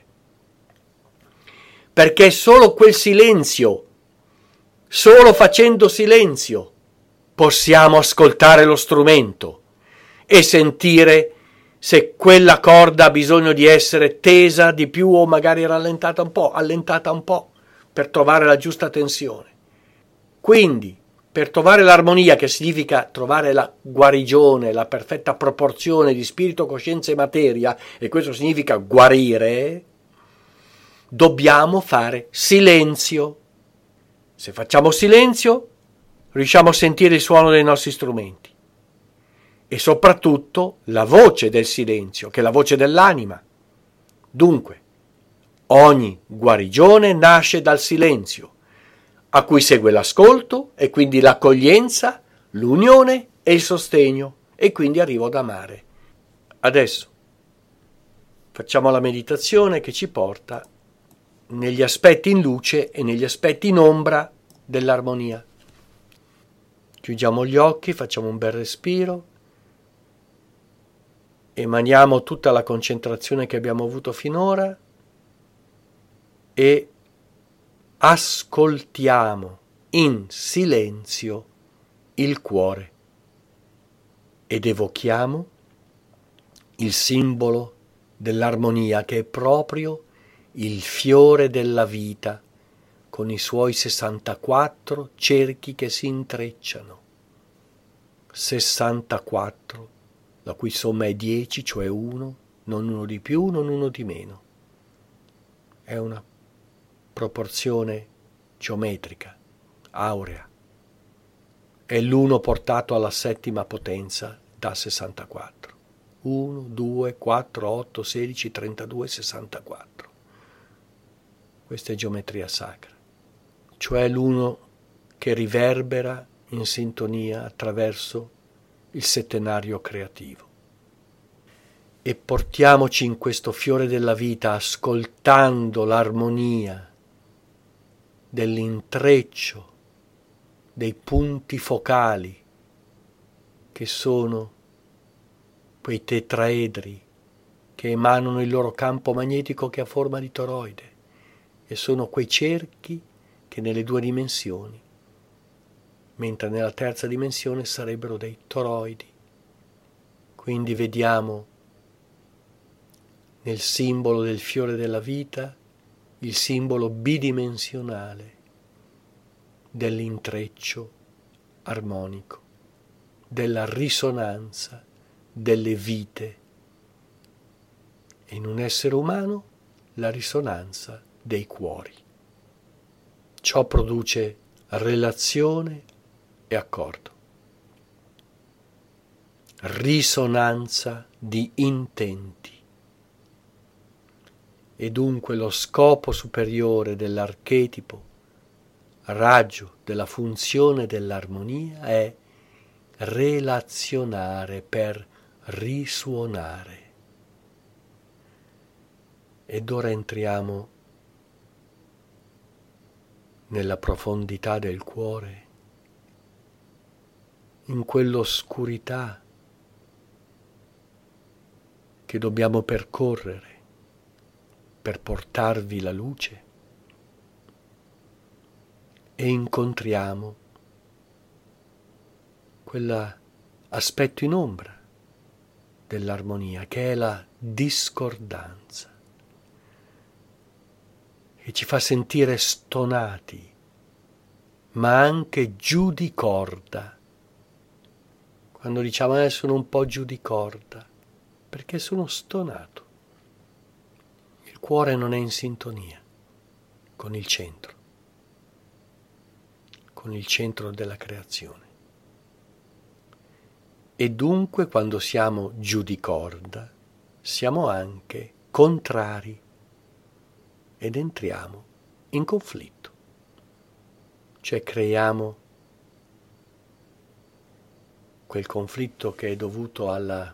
perché solo quel silenzio, solo facendo silenzio, possiamo ascoltare lo strumento e sentire se quella corda ha bisogno di essere tesa di più o magari rallentata un po', allentata un po', per trovare la giusta tensione. Quindi, per trovare l'armonia, che significa trovare la guarigione, la perfetta proporzione di spirito, coscienza e materia, e questo significa guarire, dobbiamo fare silenzio. Se facciamo silenzio, riusciamo a sentire il suono dei nostri strumenti e soprattutto la voce del silenzio, che è la voce dell'anima. Dunque, ogni guarigione nasce dal silenzio, a cui segue l'ascolto e quindi l'accoglienza, l'unione e il sostegno, e quindi arrivo ad amare. Adesso facciamo la meditazione che ci porta negli aspetti in luce e negli aspetti in ombra dell'armonia. Chiudiamo gli occhi, facciamo un bel respiro, emaniamo tutta la concentrazione che abbiamo avuto finora e ascoltiamo in silenzio il cuore ed evochiamo il simbolo dell'armonia, che è proprio il fiore della vita, con i suoi sessantaquattro cerchi che si intrecciano. sessantaquattro, la cui somma è dieci, cioè uno, non uno di più, non uno di meno. È una proporzione geometrica, aurea. È l'uno portato alla settima potenza da sessantaquattro. uno, due, quattro, otto, sedici, trentadue, sessantaquattro. Questa è geometria sacra, cioè l'uno che riverbera in sintonia attraverso il settenario creativo. E portiamoci in questo fiore della vita ascoltando l'armonia dell'intreccio dei punti focali che sono quei tetraedri che emanano il loro campo magnetico che ha forma di toroide, e sono quei cerchi che nelle due dimensioni, mentre nella terza dimensione sarebbero dei toroidi. Quindi vediamo nel simbolo del fiore della vita il simbolo bidimensionale dell'intreccio armonico, della risonanza delle vite, e in un essere umano la risonanza dei cuori. Ciò produce relazione e accordo, risonanza di intenti, e dunque lo scopo superiore dell'archetipo, raggio della funzione dell'armonia, è relazionare per risuonare. Ed ora entriamo nella profondità del cuore, in quell'oscurità che dobbiamo percorrere per portarvi la luce, e incontriamo quell'aspetto in ombra dell'armonia, che è la discordanza, che ci fa sentire stonati, ma anche giù di corda. Quando diciamo eh, sono un po' giù di corda, perché sono stonato. Il cuore non è in sintonia con il centro, con il centro della creazione. E dunque quando siamo giù di corda, siamo anche contrari ed entriamo in conflitto, cioè creiamo quel conflitto che è dovuto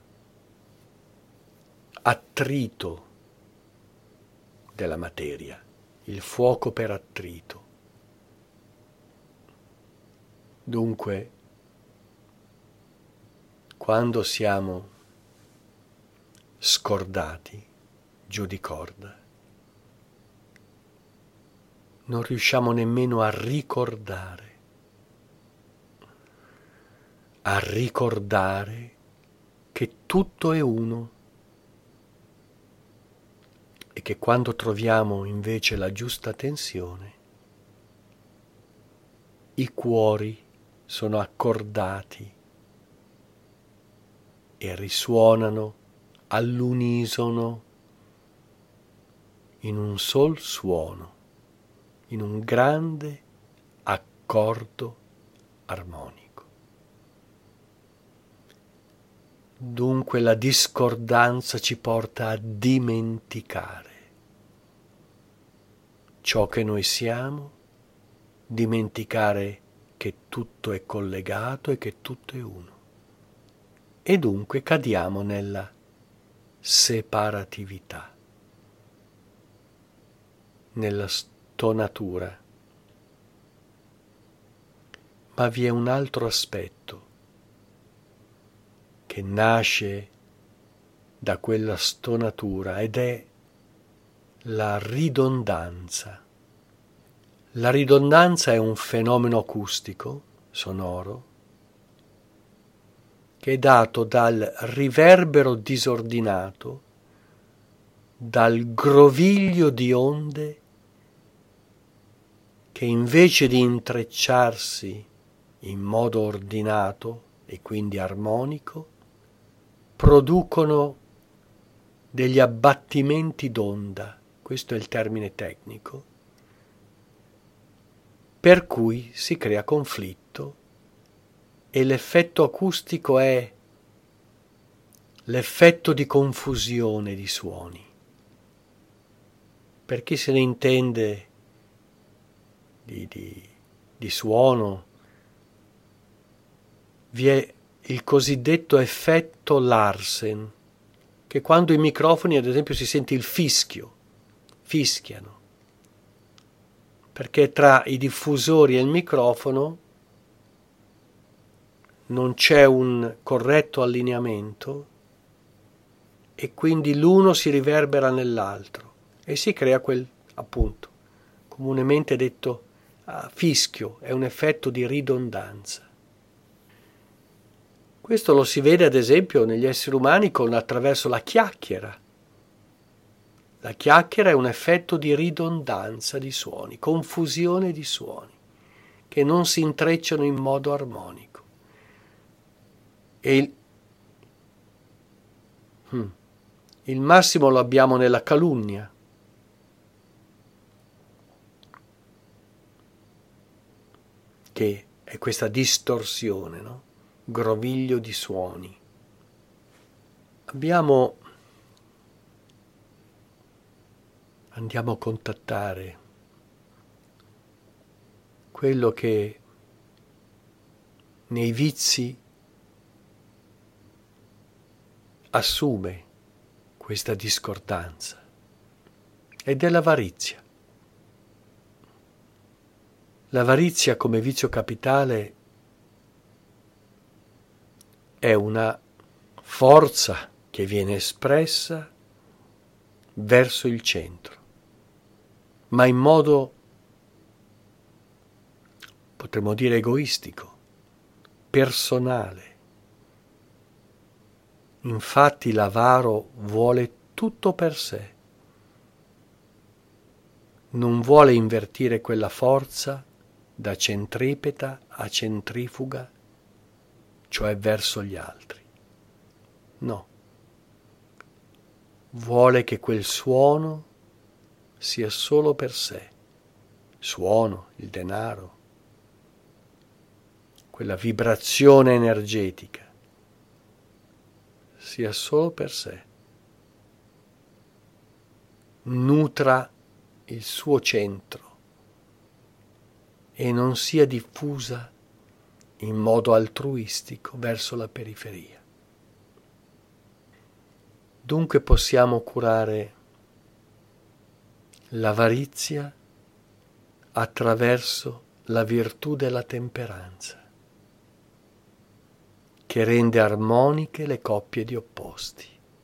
all'attrito della materia, il fuoco per attrito. Dunque, quando siamo scordati, giù di corda, non riusciamo nemmeno a ricordare, a ricordare che tutto è uno, e che quando troviamo invece la giusta tensione, i cuori sono accordati e risuonano all'unisono in un sol suono, in un grande accordo armonico. Dunque la discordanza ci porta a dimenticare ciò che noi siamo, dimenticare che tutto è collegato e che tutto è uno. E dunque cadiamo nella separatività, nella stonatura. Ma vi è un altro aspetto che nasce da quella stonatura ed è la ridondanza. La ridondanza è un fenomeno acustico, sonoro, che è dato dal riverbero disordinato, dal groviglio di onde che invece di intrecciarsi in modo ordinato e quindi armonico, producono degli abbattimenti d'onda, questo è il termine tecnico, per cui si crea conflitto e l'effetto acustico è l'effetto di confusione di suoni. Per chi se ne intende di, di, di suono, vi è il cosiddetto effetto Larsen, che quando i microfoni, ad esempio, si sente il fischio, fischiano, perché tra i diffusori e il microfono non c'è un corretto allineamento e quindi l'uno si riverbera nell'altro e si crea quel, appunto, comunemente detto ah, fischio, è un effetto di ridondanza. Questo lo si vede ad esempio negli esseri umani con, attraverso la chiacchiera. La chiacchiera è un effetto di ridondanza di suoni, confusione di suoni, che non si intrecciano in modo armonico. E il, hmm, il massimo lo abbiamo nella calunnia. Che è questa distorsione, no? Groviglio di suoni. Abbiamo, andiamo a contattare quello che nei vizi assume questa discordanza ed è l'avarizia. L'avarizia come vizio capitale è una forza che viene espressa verso il centro, ma in modo, potremmo dire, egoistico, personale. Infatti l'avaro vuole tutto per sé, non vuole invertire quella forza da centripeta a centrifuga, cioè verso gli altri. No. Vuole che quel suono sia solo per sé. Suono, il denaro, quella vibrazione energetica, sia solo per sé. Nutra il suo centro e non sia diffusa in modo altruistico verso la periferia. Dunque possiamo curare l'avarizia attraverso la virtù della temperanza, che rende armoniche le coppie di opposti.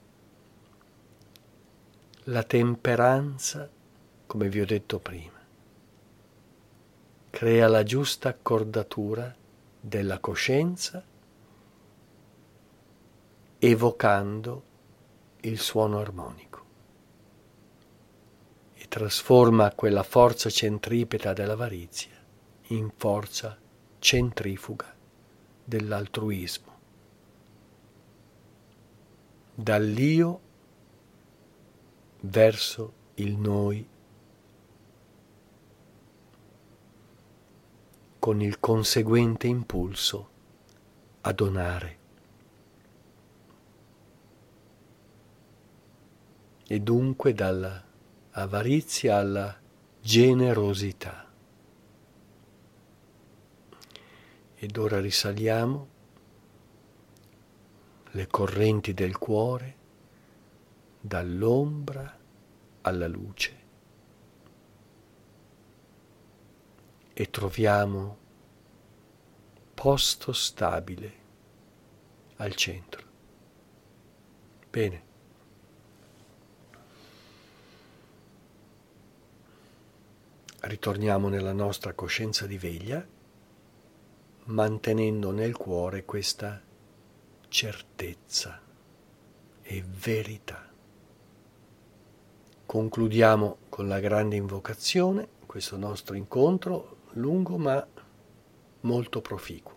La temperanza, come vi ho detto prima, crea la giusta accordatura della coscienza, evocando il suono armonico, e trasforma quella forza centripeta dell'avarizia in forza centrifuga dell'altruismo. Dall'io verso il noi, con il conseguente impulso a donare. E dunque dalla avarizia alla generosità. Ed ora risaliamo le correnti del cuore dall'ombra alla luce e troviamo posto stabile al centro. Bene. Ritorniamo nella nostra coscienza di veglia, mantenendo nel cuore questa certezza e verità. Concludiamo con la grande invocazione, questo nostro incontro lungo ma molto proficuo.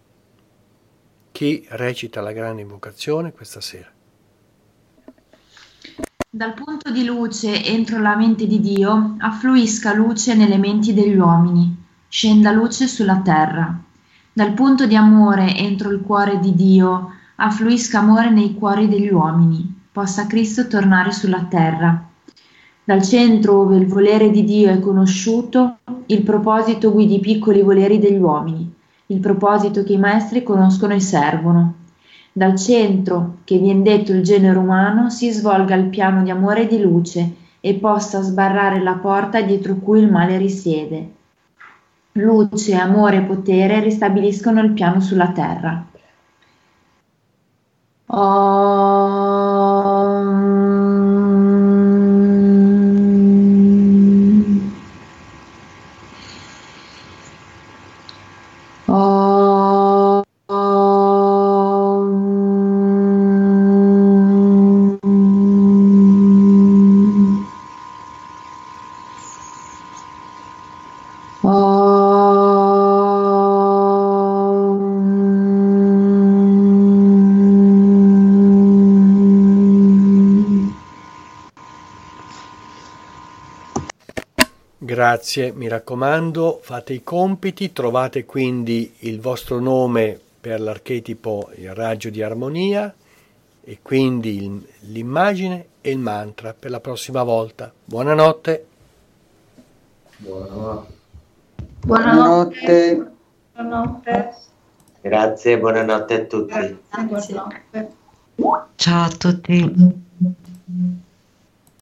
Chi recita la grande invocazione questa sera? Dal punto di luce entro la mente di Dio affluisca luce nelle menti degli uomini, scenda luce sulla terra. Dal punto di amore entro il cuore di Dio affluisca amore nei cuori degli uomini, possa Cristo tornare sulla terra. Dal centro ove il volere di Dio è conosciuto, il proposito guidi i piccoli voleri degli uomini, il proposito che i maestri conoscono e servono. Dal centro, che vien detto il genere umano, si svolga il piano di amore e di luce e possa sbarrare la porta dietro cui il male risiede. Luce, amore e potere ristabiliscono il piano sulla terra. Om. Grazie, mi raccomando, fate i compiti, trovate quindi il vostro nome per l'archetipo, il raggio di armonia e quindi il, l'immagine e il mantra per la prossima volta. Buonanotte. Buonanotte. Buonanotte. Buonanotte. Grazie, buonanotte a tutti. Buonanotte. Ciao a tutti.